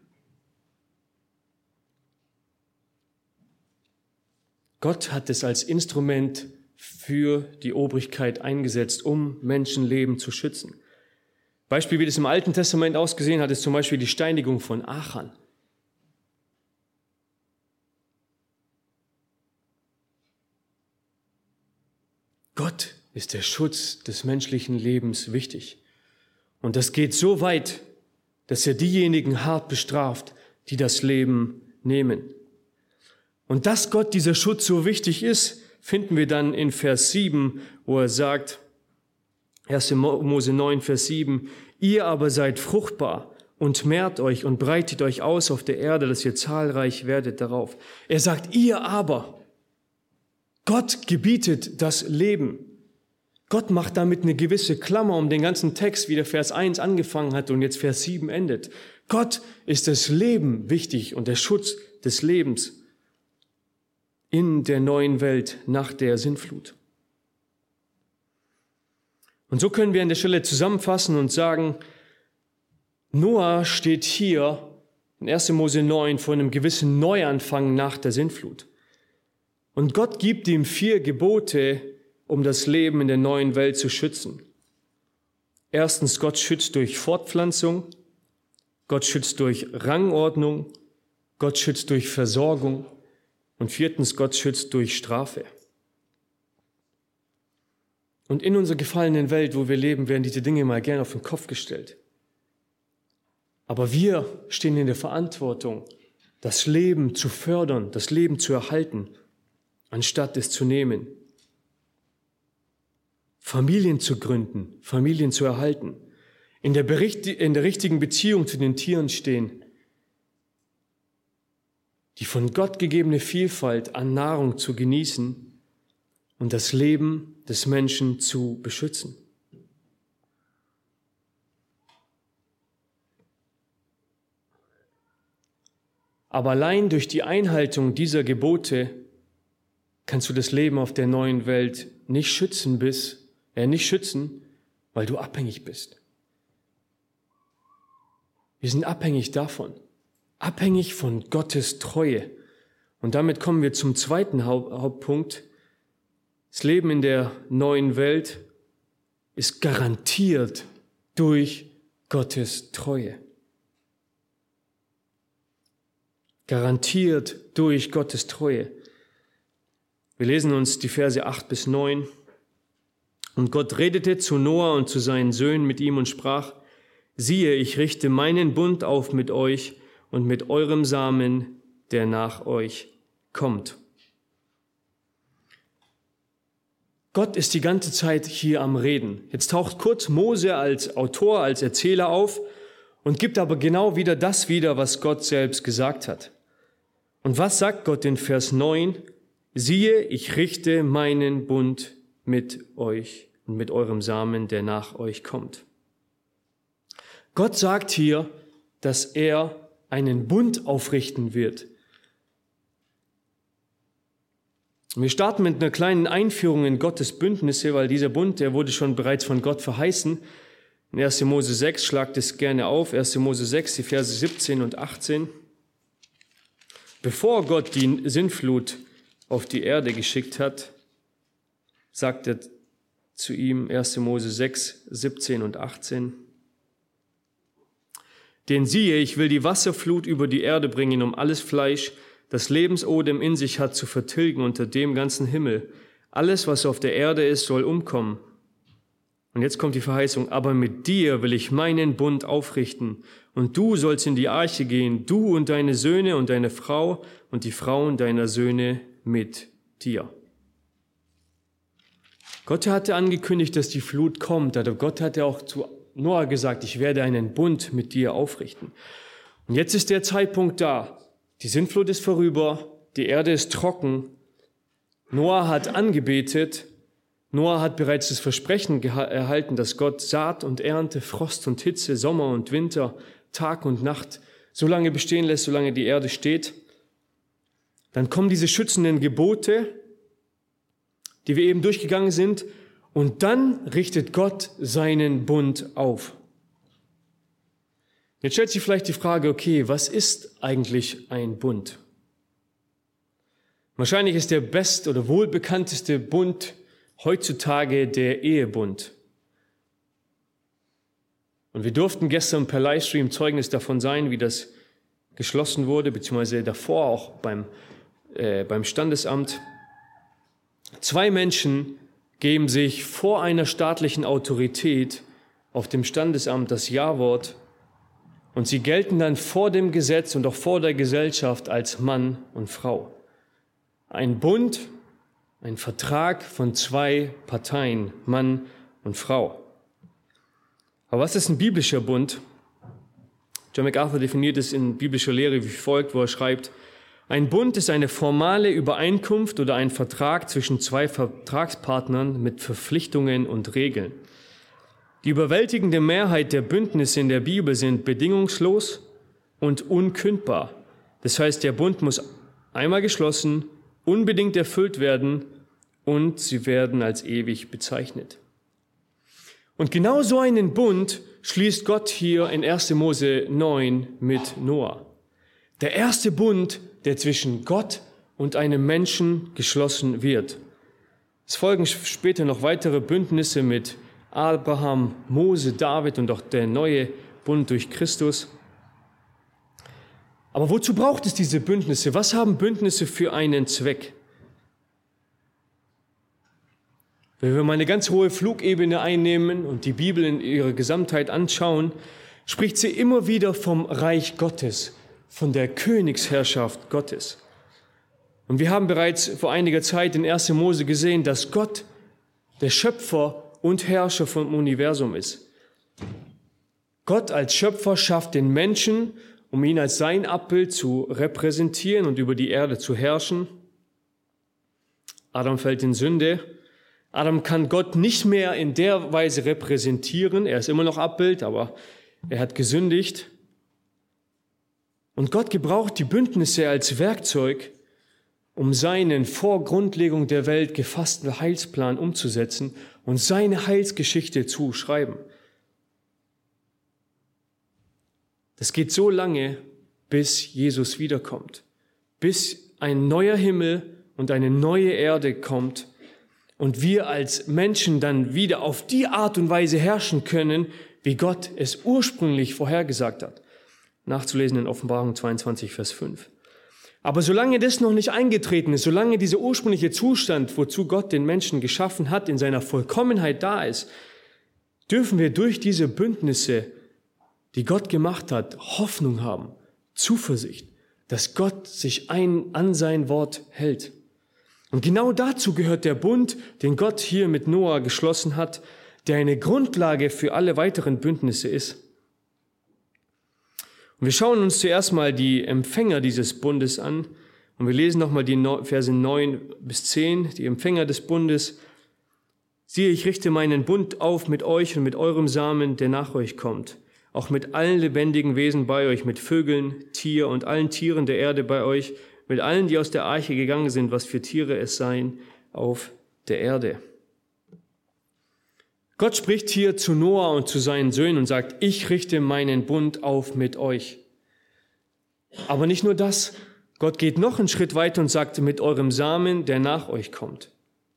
Gott hat es als Instrument für die Obrigkeit eingesetzt, um Menschenleben zu schützen. Beispiel, wie das im Alten Testament ausgesehen hat, ist zum Beispiel die Steinigung von Achan. Gott ist der Schutz des menschlichen Lebens wichtig. Und das geht so weit, dass er diejenigen hart bestraft, die das Leben nehmen. Und dass Gott dieser Schutz so wichtig ist, finden wir dann in Vers 7, wo er sagt, 1. Mose 9, Vers 7, ihr aber seid fruchtbar und mehrt euch und breitet euch aus auf der Erde, dass ihr zahlreich werdet darauf. Er sagt, ihr aber. Gott gebietet das Leben. Gott macht damit eine gewisse Klammer um den ganzen Text, wie der Vers 1 angefangen hat und jetzt Vers 7 endet. Gott ist das Leben wichtig und der Schutz des Lebens in der neuen Welt nach der Sintflut. Und so können wir an der Stelle zusammenfassen und sagen, Noah steht hier in 1. Mose 9 vor einem gewissen Neuanfang nach der Sintflut. Und Gott gibt ihm 4 Gebote, um das Leben in der neuen Welt zu schützen. Erstens, Gott schützt durch Fortpflanzung, Gott schützt durch Rangordnung, Gott schützt durch Versorgung und 4. Gott schützt durch Strafe. Und in unserer gefallenen Welt, wo wir leben, werden diese Dinge mal gern auf den Kopf gestellt. Aber wir stehen in der Verantwortung, das Leben zu fördern, das Leben zu erhalten, anstatt es zu nehmen. Familien zu gründen, Familien zu erhalten, in der richtigen Beziehung zu den Tieren stehen, die von Gott gegebene Vielfalt an Nahrung zu genießen und das Leben des Menschen zu beschützen. Aber allein durch die Einhaltung dieser Gebote kannst du das Leben auf der neuen Welt nicht schützen, weil du abhängig bist. Wir sind abhängig davon, abhängig von Gottes Treue. Und damit kommen wir zum zweiten Hauptpunkt. Das Leben in der neuen Welt ist garantiert durch Gottes Treue. Garantiert durch Gottes Treue. Wir lesen uns die Verse 8 bis 9. Und Gott redete zu Noah und zu seinen Söhnen mit ihm und sprach, siehe, ich richte meinen Bund auf mit euch und mit eurem Samen, der nach euch kommt. Gott ist die ganze Zeit hier am Reden. Jetzt taucht kurz Mose als Autor, als Erzähler auf und gibt aber genau wieder das wieder, was Gott selbst gesagt hat. Und was sagt Gott in Vers 9? Siehe, ich richte meinen Bund mit euch und mit eurem Samen, der nach euch kommt. Gott sagt hier, dass er einen Bund aufrichten wird. Wir starten mit einer kleinen Einführung in Gottes Bündnisse, weil dieser Bund, der wurde schon bereits von Gott verheißen. In 1. Mose 6, schlagt es gerne auf, 1. Mose 6, die Verse 17 und 18. Bevor Gott die Sintflut auf die Erde geschickt hat, sagt er zu ihm, 1. Mose 6, 17 und 18. Denn siehe, ich will die Wasserflut über die Erde bringen, um alles Fleisch, das Lebensodem in sich hat, zu vertilgen unter dem ganzen Himmel. Alles, was auf der Erde ist, soll umkommen. Und jetzt kommt die Verheißung, aber mit dir will ich meinen Bund aufrichten. Und du sollst in die Arche gehen, du und deine Söhne und deine Frau und die Frauen deiner Söhne mit dir. Gott hatte angekündigt, dass die Flut kommt, aber Gott hatte auch zu Noah gesagt, ich werde einen Bund mit dir aufrichten. Und jetzt ist der Zeitpunkt da. Die Sintflut ist vorüber, die Erde ist trocken. Noah hat angebetet. Noah hat bereits das Versprechen erhalten, dass Gott Saat und Ernte, Frost und Hitze, Sommer und Winter, Tag und Nacht so lange bestehen lässt, solange die Erde steht. Dann kommen diese schützenden Gebote, die wir eben durchgegangen sind, und dann richtet Gott seinen Bund auf. Jetzt stellt sich vielleicht die Frage, okay, was ist eigentlich ein Bund? Wahrscheinlich ist der oder wohlbekannteste Bund heutzutage der Ehebund. Und wir durften gestern per Livestream Zeugnis davon sein, wie das geschlossen wurde, beziehungsweise davor auch beim Standesamt. 2 Menschen geben sich vor einer staatlichen Autorität auf dem Standesamt das Ja-Wort und sie gelten dann vor dem Gesetz und auch vor der Gesellschaft als Mann und Frau. Ein Bund, ein Vertrag von 2 Parteien, Mann und Frau. Aber was ist ein biblischer Bund? John MacArthur definiert es in biblischer Lehre wie folgt, wo er schreibt: Ein Bund ist eine formale Übereinkunft oder ein Vertrag zwischen zwei Vertragspartnern mit Verpflichtungen und Regeln. Die überwältigende Mehrheit der Bündnisse in der Bibel sind bedingungslos und unkündbar. Das heißt, der Bund muss einmal geschlossen, unbedingt erfüllt werden und sie werden als ewig bezeichnet. Und genau so einen Bund schließt Gott hier in 1. Mose 9 mit Noah. Der erste Bund, der zwischen Gott und einem Menschen geschlossen wird. Es folgen später noch weitere Bündnisse mit Abraham, Mose, David und auch der neue Bund durch Christus. Aber wozu braucht es diese Bündnisse? Was haben Bündnisse für einen Zweck? Wenn wir mal eine ganz hohe Flugebene einnehmen und die Bibel in ihrer Gesamtheit anschauen, spricht sie immer wieder vom Reich Gottes, von der Königsherrschaft Gottes. Und wir haben bereits vor einiger Zeit in 1. Mose gesehen, dass Gott der Schöpfer und Herrscher vom Universum ist. Gott als Schöpfer schafft den Menschen, um ihn als sein Abbild zu repräsentieren und über die Erde zu herrschen. Adam fällt in Sünde. Adam kann Gott nicht mehr in der Weise repräsentieren. Er ist immer noch Abbild, aber er hat gesündigt. Und Gott gebraucht die Bündnisse als Werkzeug, um seinen vor Grundlegung der Welt gefassten Heilsplan umzusetzen und seine Heilsgeschichte zu schreiben. Das geht so lange, bis Jesus wiederkommt, bis ein neuer Himmel und eine neue Erde kommt und wir als Menschen dann wieder auf die Art und Weise herrschen können, wie Gott es ursprünglich vorhergesagt hat. Nachzulesen in Offenbarung 22, Vers 5. Aber solange das noch nicht eingetreten ist, solange dieser ursprüngliche Zustand, wozu Gott den Menschen geschaffen hat, in seiner Vollkommenheit da ist, dürfen wir durch diese Bündnisse, die Gott gemacht hat, Hoffnung haben, Zuversicht, dass Gott sich an sein Wort hält. Und genau dazu gehört der Bund, den Gott hier mit Noah geschlossen hat, der eine Grundlage für alle weiteren Bündnisse ist. Und wir schauen uns zuerst mal die Empfänger dieses Bundes an. Und wir lesen nochmal die Verse 9 bis 10, die Empfänger des Bundes. Siehe, ich richte meinen Bund auf mit euch und mit eurem Samen, der nach euch kommt. Auch mit allen lebendigen Wesen bei euch, mit Vögeln, Tier und allen Tieren der Erde bei euch, mit allen, die aus der Arche gegangen sind, was für Tiere es seien, auf der Erde. Gott spricht hier zu Noah und zu seinen Söhnen und sagt, ich richte meinen Bund auf mit euch. Aber nicht nur das, Gott geht noch einen Schritt weiter und sagt, mit eurem Samen, der nach euch kommt.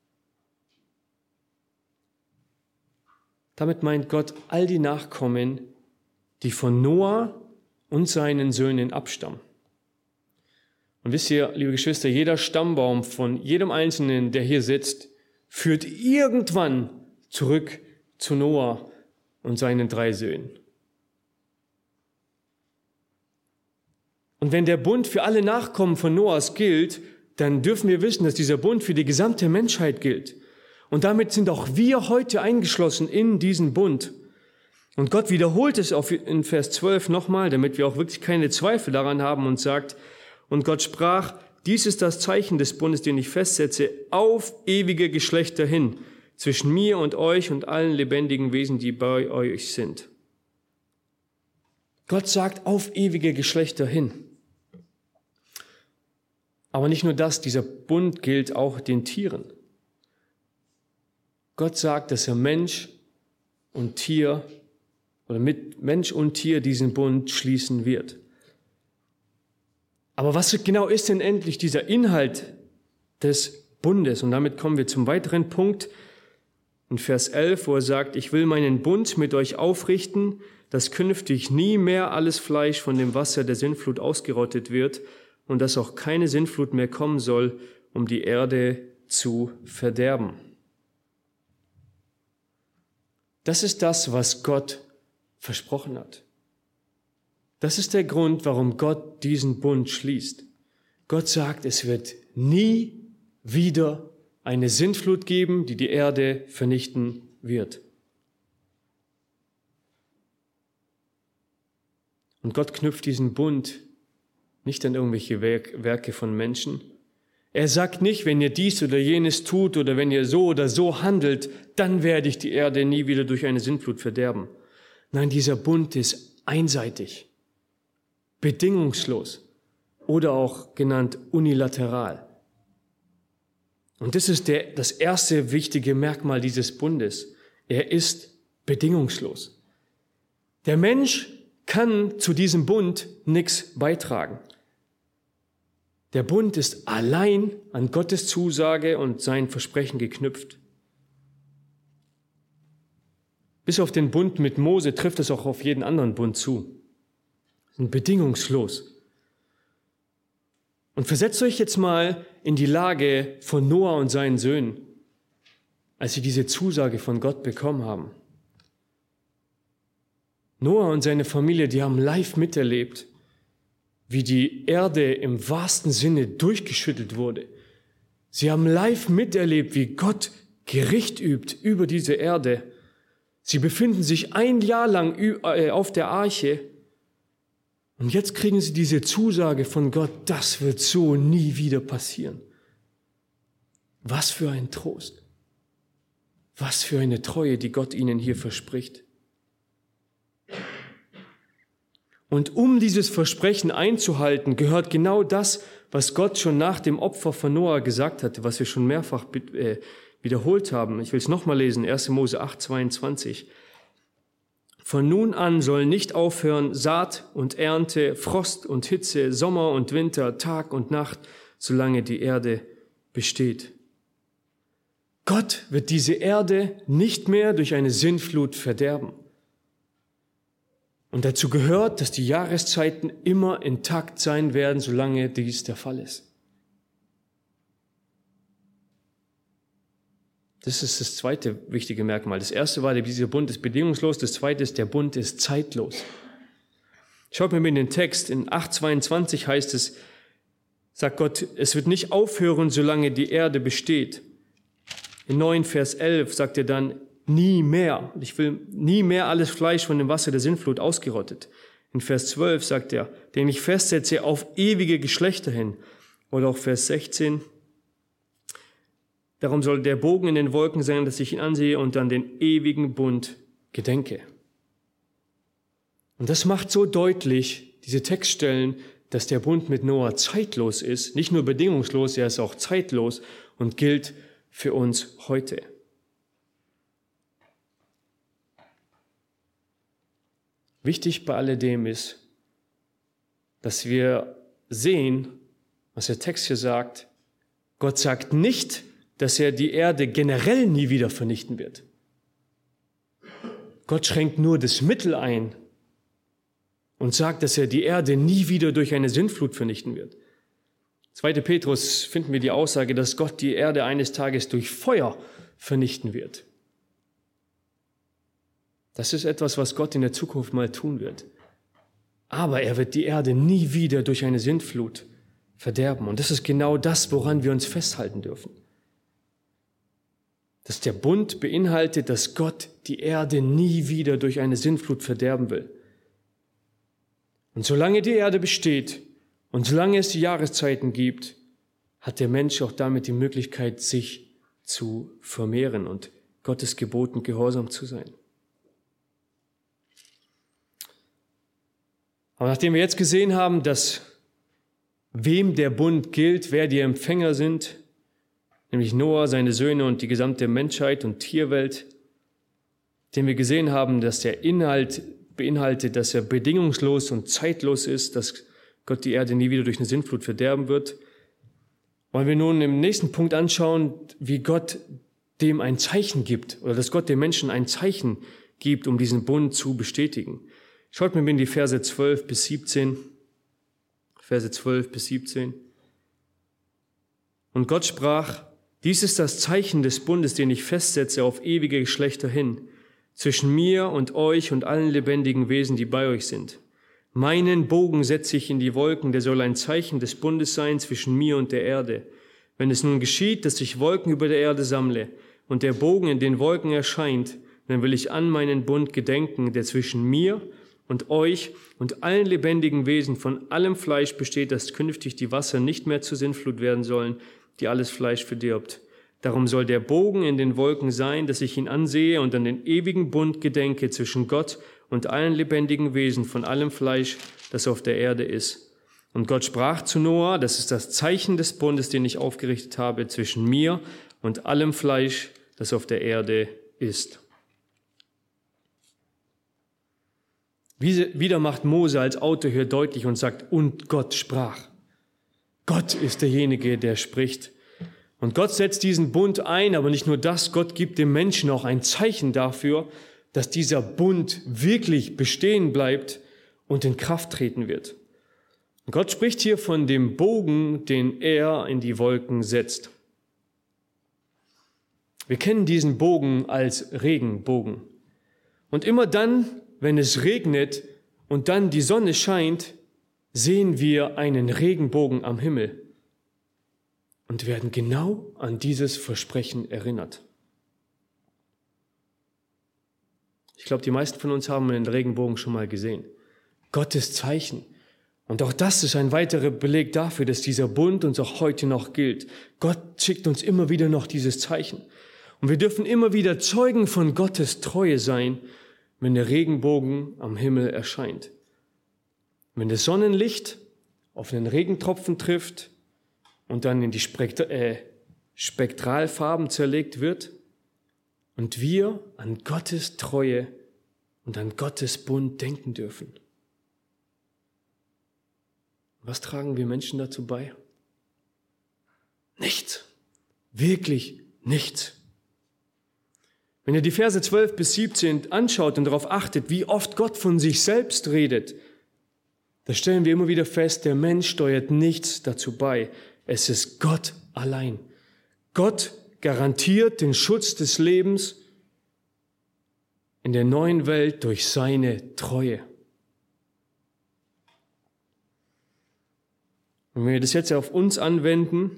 Damit meint Gott all die Nachkommen, die von Noah und seinen Söhnen abstammen. Und wisst ihr, liebe Geschwister, jeder Stammbaum von jedem Einzelnen, der hier sitzt, führt irgendwann zurück zu Noah und seinen 3 Söhnen. Und wenn der Bund für alle Nachkommen von Noahs gilt, dann dürfen wir wissen, dass dieser Bund für die gesamte Menschheit gilt. Und damit sind auch wir heute eingeschlossen in diesen Bund. Und Gott wiederholt es in Vers 12 nochmal, damit wir auch wirklich keine Zweifel daran haben und sagt, und Gott sprach, dies ist das Zeichen des Bundes, den ich festsetze, auf ewige Geschlechter hin, zwischen mir und euch und allen lebendigen Wesen, die bei euch sind. Gott sagt, auf ewige Geschlechter hin. Aber nicht nur das, dieser Bund gilt auch den Tieren. Gott sagt, dass er Mensch und Tier oder mit Mensch und Tier diesen Bund schließen wird. Aber was genau ist denn endlich dieser Inhalt des Bundes? Und damit kommen wir zum weiteren Punkt in Vers 11, wo er sagt, ich will meinen Bund mit euch aufrichten, dass künftig nie mehr alles Fleisch von dem Wasser der Sintflut ausgerottet wird und dass auch keine Sintflut mehr kommen soll, um die Erde zu verderben. Das ist das, was Gott versprochen hat. Das ist der Grund, warum Gott diesen Bund schließt. Gott sagt, es wird nie wieder eine Sintflut geben, die die Erde vernichten wird. Und Gott knüpft diesen Bund nicht an irgendwelche Werke von Menschen. Er sagt nicht, wenn ihr dies oder jenes tut oder wenn ihr so oder so handelt, dann werde ich die Erde nie wieder durch eine Sintflut verderben. Nein, dieser Bund ist einseitig, bedingungslos oder auch genannt unilateral. Und das ist das erste wichtige Merkmal dieses Bundes. Er ist bedingungslos. Der Mensch kann zu diesem Bund nichts beitragen. Der Bund ist allein an Gottes Zusage und sein Versprechen geknüpft. Bis auf den Bund mit Mose trifft es auch auf jeden anderen Bund zu. Bedingungslos. Und versetzt euch jetzt mal in die Lage von Noah und seinen Söhnen, als sie diese Zusage von Gott bekommen haben. Noah und seine Familie, die haben live miterlebt, wie die Erde im wahrsten Sinne durchgeschüttelt wurde. Sie haben live miterlebt, wie Gott Gericht übt über diese Erde. Sie befinden sich ein Jahr lang auf der Arche. Und jetzt kriegen sie diese Zusage von Gott, das wird so nie wieder passieren. Was für ein Trost. Was für eine Treue, die Gott ihnen hier verspricht. Und um dieses Versprechen einzuhalten, gehört genau das, was Gott schon nach dem Opfer von Noah gesagt hatte, was wir schon mehrfach wiederholt haben. Ich will es nochmal lesen, 1. Mose 8, 22. Von nun an soll nicht aufhören Saat und Ernte, Frost und Hitze, Sommer und Winter, Tag und Nacht, solange die Erde besteht. Gott wird diese Erde nicht mehr durch eine Sintflut verderben. Und dazu gehört, dass die Jahreszeiten immer intakt sein werden, solange dies der Fall ist. Das ist das zweite wichtige Merkmal. Das erste war, dieser Bund ist bedingungslos. Das zweite ist, der Bund ist zeitlos. Schaut mir in den Text. In 8,22 heißt es, sagt Gott, es wird nicht aufhören, solange die Erde besteht. In 9, Vers 11 sagt er dann, nie mehr. Und ich will nie mehr alles Fleisch von dem Wasser der Sintflut ausgerottet. In Vers 12 sagt er, den ich festsetze auf ewige Geschlechter hin. Oder auch Vers 16, darum soll der Bogen in den Wolken sein, dass ich ihn ansehe und an den ewigen Bund gedenke. Und das macht so deutlich, diese Textstellen, dass der Bund mit Noah zeitlos ist, nicht nur bedingungslos, er ist auch zeitlos und gilt für uns heute. Wichtig bei alledem ist, dass wir sehen, was der Text hier sagt. Gott sagt nicht, dass er die Erde generell nie wieder vernichten wird. Gott schränkt nur das Mittel ein und sagt, dass er die Erde nie wieder durch eine Sintflut vernichten wird. 2. Petrus finden wir die Aussage, dass Gott die Erde eines Tages durch Feuer vernichten wird. Das ist etwas, was Gott in der Zukunft mal tun wird. Aber er wird die Erde nie wieder durch eine Sintflut verderben. Und das ist genau das, woran wir uns festhalten dürfen. Dass der Bund beinhaltet, dass Gott die Erde nie wieder durch eine Sintflut verderben will. Und solange die Erde besteht und solange es die Jahreszeiten gibt, hat der Mensch auch damit die Möglichkeit, sich zu vermehren und Gottes Geboten gehorsam zu sein. Aber nachdem wir jetzt gesehen haben, dass wem der Bund gilt, wer die Empfänger sind, nämlich Noah, seine Söhne und die gesamte Menschheit und Tierwelt, den wir gesehen haben, dass der Inhalt beinhaltet, dass er bedingungslos und zeitlos ist, dass Gott die Erde nie wieder durch eine Sintflut verderben wird, wollen wir nun im nächsten Punkt anschauen, wie Gott dem ein Zeichen gibt oder dass Gott dem Menschen ein Zeichen gibt, um diesen Bund zu bestätigen. Schaut mir in die Verse 12 bis 17. Verse 12 bis 17. Und Gott sprach, dies ist das Zeichen des Bundes, den ich festsetze auf ewige Geschlechter hin, zwischen mir und euch und allen lebendigen Wesen, die bei euch sind. Meinen Bogen setze ich in die Wolken, der soll ein Zeichen des Bundes sein zwischen mir und der Erde. Wenn es nun geschieht, dass ich Wolken über der Erde sammle und der Bogen in den Wolken erscheint, dann will ich an meinen Bund gedenken, der zwischen mir und euch und allen lebendigen Wesen von allem Fleisch besteht, dass künftig die Wasser nicht mehr zur Sintflut werden sollen, die alles Fleisch verdirbt. Darum soll der Bogen in den Wolken sein, dass ich ihn ansehe und an den ewigen Bund gedenke zwischen Gott und allen lebendigen Wesen von allem Fleisch, das auf der Erde ist. Und Gott sprach zu Noah, das ist das Zeichen des Bundes, den ich aufgerichtet habe zwischen mir und allem Fleisch, das auf der Erde ist. Wieder macht Mose als Autor hier deutlich und sagt, und Gott sprach. Gott ist derjenige, der spricht. Und Gott setzt diesen Bund ein, aber nicht nur das, Gott gibt dem Menschen auch ein Zeichen dafür, dass dieser Bund wirklich bestehen bleibt und in Kraft treten wird. Und Gott spricht hier von dem Bogen, den er in die Wolken setzt. Wir kennen diesen Bogen als Regenbogen. Und immer dann, wenn es regnet und dann die Sonne scheint, sehen wir einen Regenbogen am Himmel und werden genau an dieses Versprechen erinnert. Ich glaube, die meisten von uns haben den Regenbogen schon mal gesehen. Gottes Zeichen. Und auch das ist ein weiterer Beleg dafür, dass dieser Bund uns auch heute noch gilt. Gott schickt uns immer wieder noch dieses Zeichen. Und wir dürfen immer wieder Zeugen von Gottes Treue sein, wenn der Regenbogen am Himmel erscheint. Wenn das Sonnenlicht auf den Regentropfen trifft und dann in die Spektralfarben zerlegt wird und wir an Gottes Treue und an Gottes Bund denken dürfen. Was tragen wir Menschen dazu bei? Nichts. Wirklich nichts. Wenn ihr die Verse 12 bis 17 anschaut und darauf achtet, wie oft Gott von sich selbst redet, da stellen wir immer wieder fest, der Mensch steuert nichts dazu bei. Es ist Gott allein. Gott garantiert den Schutz des Lebens in der neuen Welt durch seine Treue. Und wenn wir das jetzt auf uns anwenden,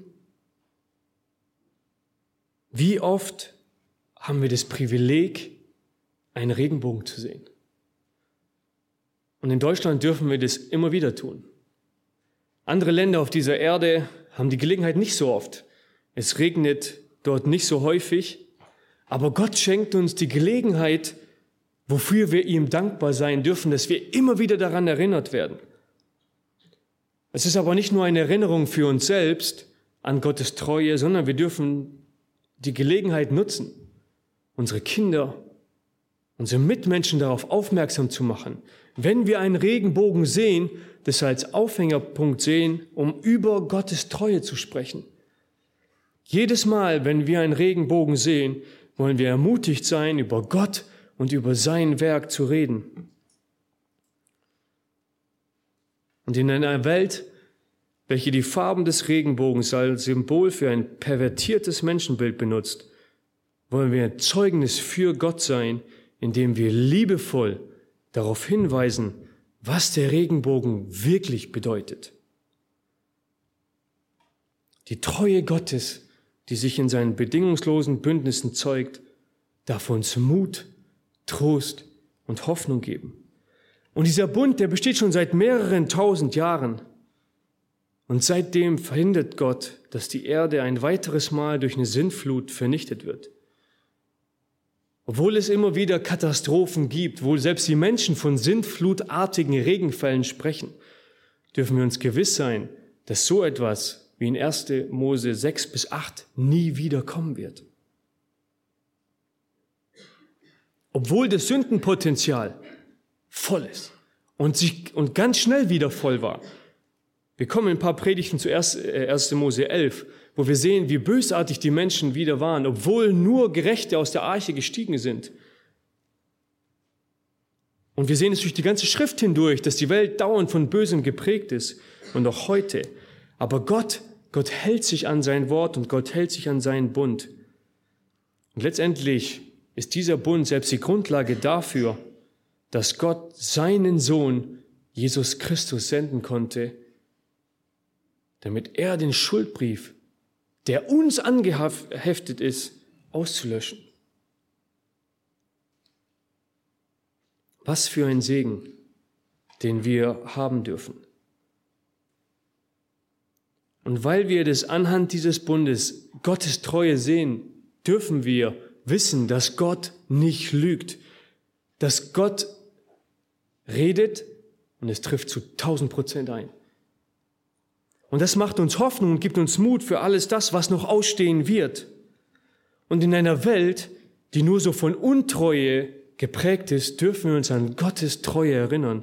wie oft haben wir das Privileg, einen Regenbogen zu sehen? Und in Deutschland dürfen wir das immer wieder tun. Andere Länder auf dieser Erde haben die Gelegenheit nicht so oft. Es regnet dort nicht so häufig, aber Gott schenkt uns die Gelegenheit, wofür wir ihm dankbar sein dürfen, dass wir immer wieder daran erinnert werden. Es ist aber nicht nur eine Erinnerung für uns selbst an Gottes Treue, sondern wir dürfen die Gelegenheit nutzen, unsere Kinder, unsere Mitmenschen darauf aufmerksam zu machen, wenn wir einen Regenbogen sehen, das als Aufhängerpunkt sehen, um über Gottes Treue zu sprechen. Jedes Mal, wenn wir einen Regenbogen sehen, wollen wir ermutigt sein, über Gott und über sein Werk zu reden. Und in einer Welt, welche die Farben des Regenbogens als Symbol für ein pervertiertes Menschenbild benutzt, wollen wir ein Zeugnis für Gott sein, indem wir liebevoll darauf hinweisen, was der Regenbogen wirklich bedeutet. Die Treue Gottes, die sich in seinen bedingungslosen Bündnissen zeugt, darf uns Mut, Trost und Hoffnung geben. Und dieser Bund, der besteht schon seit mehreren tausend Jahren. Und seitdem verhindert Gott, dass die Erde ein weiteres Mal durch eine Sintflut vernichtet wird. Obwohl es immer wieder Katastrophen gibt, wo selbst die Menschen von sintflutartigen Regenfällen sprechen, dürfen wir uns gewiss sein, dass so etwas wie in 1. Mose 6 bis 8 nie wieder kommen wird. Obwohl das Sündenpotenzial voll ist und ganz schnell wieder voll war. Wir kommen in ein paar Predigten zu 1. Mose 11, wo wir sehen, wie bösartig die Menschen wieder waren, obwohl nur Gerechte aus der Arche gestiegen sind. Und wir sehen es durch die ganze Schrift hindurch, dass die Welt dauernd von Bösem geprägt ist und auch heute. Aber Gott hält sich an sein Wort und Gott hält sich an seinen Bund. Und letztendlich ist dieser Bund selbst die Grundlage dafür, dass Gott seinen Sohn Jesus Christus senden konnte, damit er den Schuldbrief, der uns angeheftet ist, auszulöschen. Was für ein Segen, den wir haben dürfen. Und weil wir das anhand dieses Bundes, Gottes Treue sehen, dürfen wir wissen, dass Gott nicht lügt, dass Gott redet und es trifft zu 1000% ein. Und das macht uns Hoffnung und gibt uns Mut für alles das, was noch ausstehen wird. Und in einer Welt, die nur so von Untreue geprägt ist, dürfen wir uns an Gottes Treue erinnern.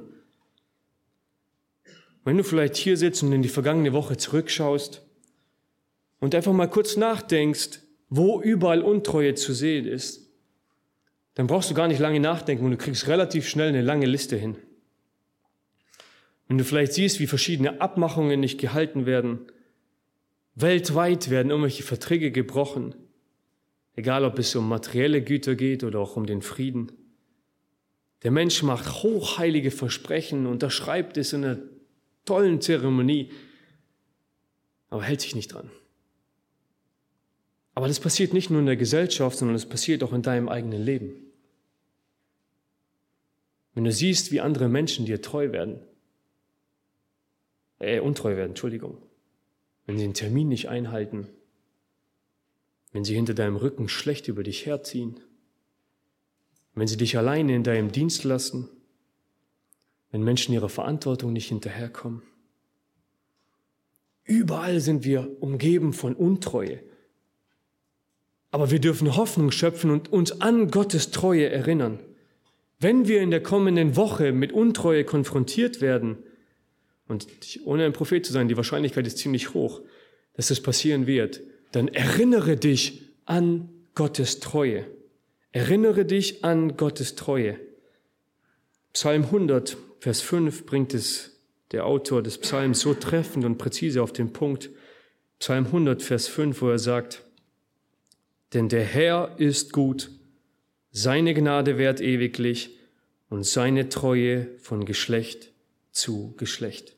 Wenn du vielleicht hier sitzt und in die vergangene Woche zurückschaust und einfach mal kurz nachdenkst, wo überall Untreue zu sehen ist, dann brauchst du gar nicht lange nachdenken und du kriegst relativ schnell eine lange Liste hin. Wenn du vielleicht siehst, wie verschiedene Abmachungen nicht gehalten werden, weltweit werden irgendwelche Verträge gebrochen, egal ob es um materielle Güter geht oder auch um den Frieden. Der Mensch macht hochheilige Versprechen, unterschreibt es in einer tollen Zeremonie, aber hält sich nicht dran. Aber das passiert nicht nur in der Gesellschaft, sondern es passiert auch in deinem eigenen Leben. Wenn du siehst, wie andere Menschen dir untreu werden, wenn sie einen Termin nicht einhalten, wenn sie hinter deinem Rücken schlecht über dich herziehen, wenn sie dich alleine in deinem Dienst lassen, wenn Menschen ihrer Verantwortung nicht hinterherkommen. Überall sind wir umgeben von Untreue. Aber wir dürfen Hoffnung schöpfen und uns an Gottes Treue erinnern. Wenn wir in der kommenden Woche mit Untreue konfrontiert werden, und ohne ein Prophet zu sein, die Wahrscheinlichkeit ist ziemlich hoch, dass das passieren wird, dann erinnere dich an Gottes Treue. Erinnere dich an Gottes Treue. Psalm 100, Vers 5 bringt es der Autor des Psalms so treffend und präzise auf den Punkt. Psalm 100, Vers 5, wo er sagt, denn der Herr ist gut, seine Gnade währt ewiglich und seine Treue von Geschlecht zu Geschlecht.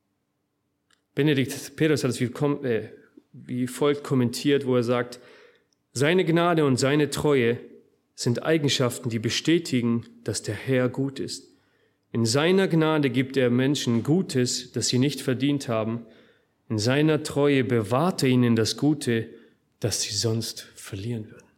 Benedikt Peters hat es wie folgt kommentiert, wo er sagt, seine Gnade und seine Treue sind Eigenschaften, die bestätigen, dass der Herr gut ist. In seiner Gnade gibt er Menschen Gutes, das sie nicht verdient haben. In seiner Treue bewahrt er ihnen das Gute, das sie sonst verlieren würden.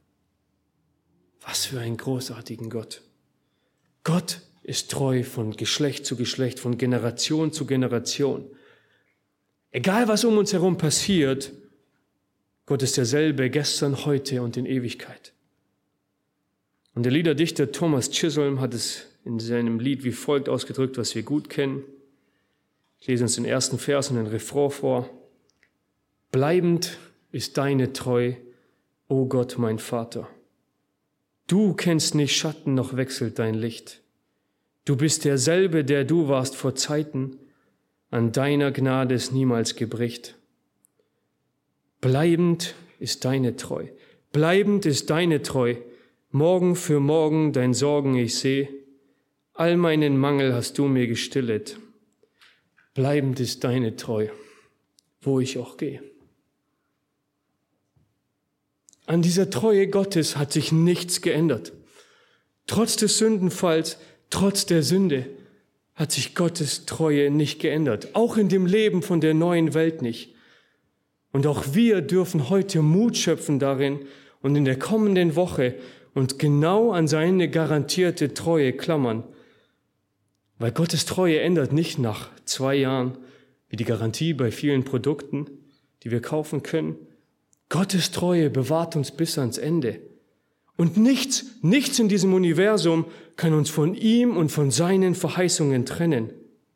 Was für einen großartigen Gott. Gott ist treu von Geschlecht zu Geschlecht, von Generation zu Generation. Egal, was um uns herum passiert, Gott ist derselbe gestern, heute und in Ewigkeit. Und der Liederdichter Thomas Chisholm hat es in seinem Lied wie folgt ausgedrückt, was wir gut kennen. Ich lese uns den ersten Vers und den Refrain vor. Bleibend ist deine Treu, o Gott, mein Vater. Du kennst nicht Schatten, noch wechselt dein Licht. Du bist derselbe, der du warst vor Zeiten, an deiner Gnade ist niemals gebricht. Bleibend ist deine Treu, bleibend ist deine Treu, Morgen für Morgen dein Sorgen ich seh, all meinen Mangel hast du mir gestillet. Bleibend ist deine Treu, wo ich auch gehe. An dieser Treue Gottes hat sich nichts geändert. Trotz des Sündenfalls, trotz der Sünde hat sich Gottes Treue nicht geändert. Auch in dem Leben von der neuen Welt nicht. Und auch wir dürfen heute Mut schöpfen darin und in der kommenden Woche und genau an seine garantierte Treue klammern. Weil Gottes Treue ändert nicht nach 2 Jahren, wie die Garantie bei vielen Produkten, die wir kaufen können. Gottes Treue bewahrt uns bis ans Ende. Und nichts in diesem Universum kann uns von ihm und von seinen Verheißungen trennen.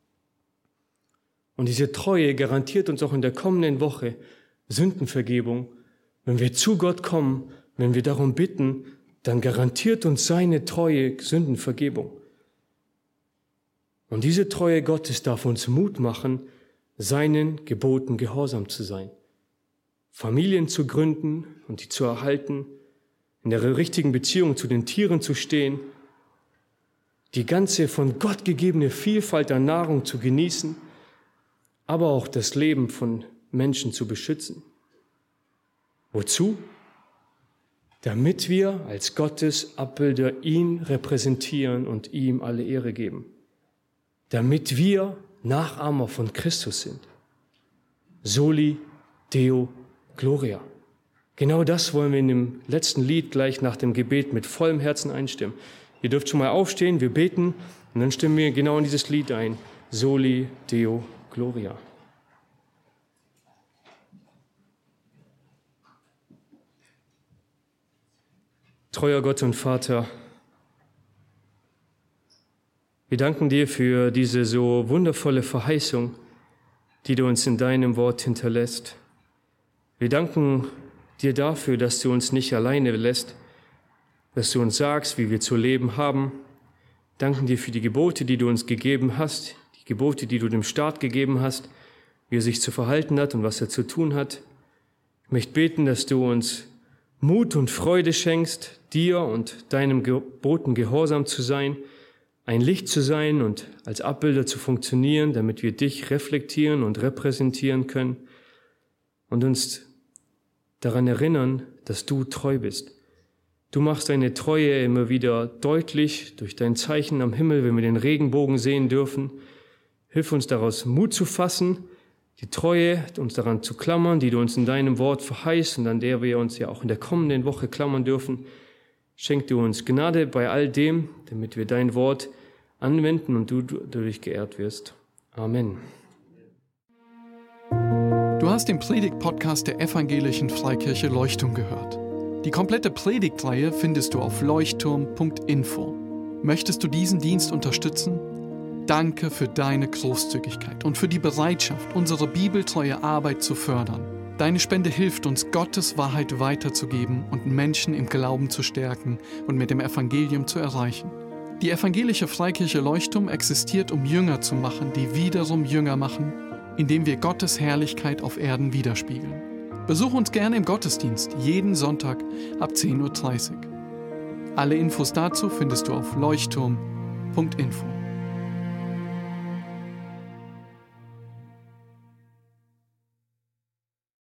Und diese Treue garantiert uns auch in der kommenden Woche Sündenvergebung. Wenn wir zu Gott kommen, wenn wir darum bitten, dann garantiert uns seine Treue Sündenvergebung. Und diese Treue Gottes darf uns Mut machen, seinen Geboten gehorsam zu sein, Familien zu gründen und die zu erhalten, in der richtigen Beziehung zu den Tieren zu stehen, die ganze von Gott gegebene Vielfalt an Nahrung zu genießen, aber auch das Leben von Menschen zu beschützen. Wozu? Damit wir als Gottes Abbilder ihn repräsentieren und ihm alle Ehre geben. damit wir Nachahmer von Christus sind. Soli Deo Gloria. Genau das wollen wir in dem letzten Lied gleich nach dem Gebet mit vollem Herzen einstimmen. Ihr dürft schon mal aufstehen, wir beten und dann stimmen wir genau in dieses Lied ein. Soli Deo Gloria. Treuer Gott und Vater, wir danken dir für diese so wundervolle Verheißung, die du uns in deinem Wort hinterlässt. Wir danken dir dafür, dass du uns nicht alleine lässt, dass du uns sagst, wie wir zu leben haben. Danken dir für die Gebote, die du uns gegeben hast, die Gebote, die du dem Staat gegeben hast, wie er sich zu verhalten hat und was er zu tun hat. Ich möchte beten, dass du uns Mut und Freude schenkst, dir und deinem Geboten gehorsam zu sein, ein Licht zu sein und als Abbilder zu funktionieren, damit wir dich reflektieren und repräsentieren können und uns daran erinnern, dass du treu bist. Du machst deine Treue immer wieder deutlich durch dein Zeichen am Himmel, wenn wir den Regenbogen sehen dürfen. Hilf uns daraus Mut zu fassen, die Treue, uns daran zu klammern, die du uns in deinem Wort verheißt und an der wir uns ja auch in der kommenden Woche klammern dürfen. Schenk du uns Gnade bei all dem, damit wir dein Wort anwenden und du dadurch geehrt wirst. Amen. Du hast den Predigt-Podcast der Evangelischen Freikirche Leuchtturm gehört. Die komplette Predigtreihe findest du auf leuchtturm.info. Möchtest du diesen Dienst unterstützen? Danke für deine Großzügigkeit und für die Bereitschaft, unsere bibeltreue Arbeit zu fördern. Deine Spende hilft uns, Gottes Wahrheit weiterzugeben und Menschen im Glauben zu stärken und mit dem Evangelium zu erreichen. Die Evangelische Freikirche Leuchtturm existiert, um Jünger zu machen, die wiederum Jünger machen, indem wir Gottes Herrlichkeit auf Erden widerspiegeln. Besuch uns gerne im Gottesdienst, jeden Sonntag ab 10:30 Uhr. Alle Infos dazu findest du auf leuchtturm.info.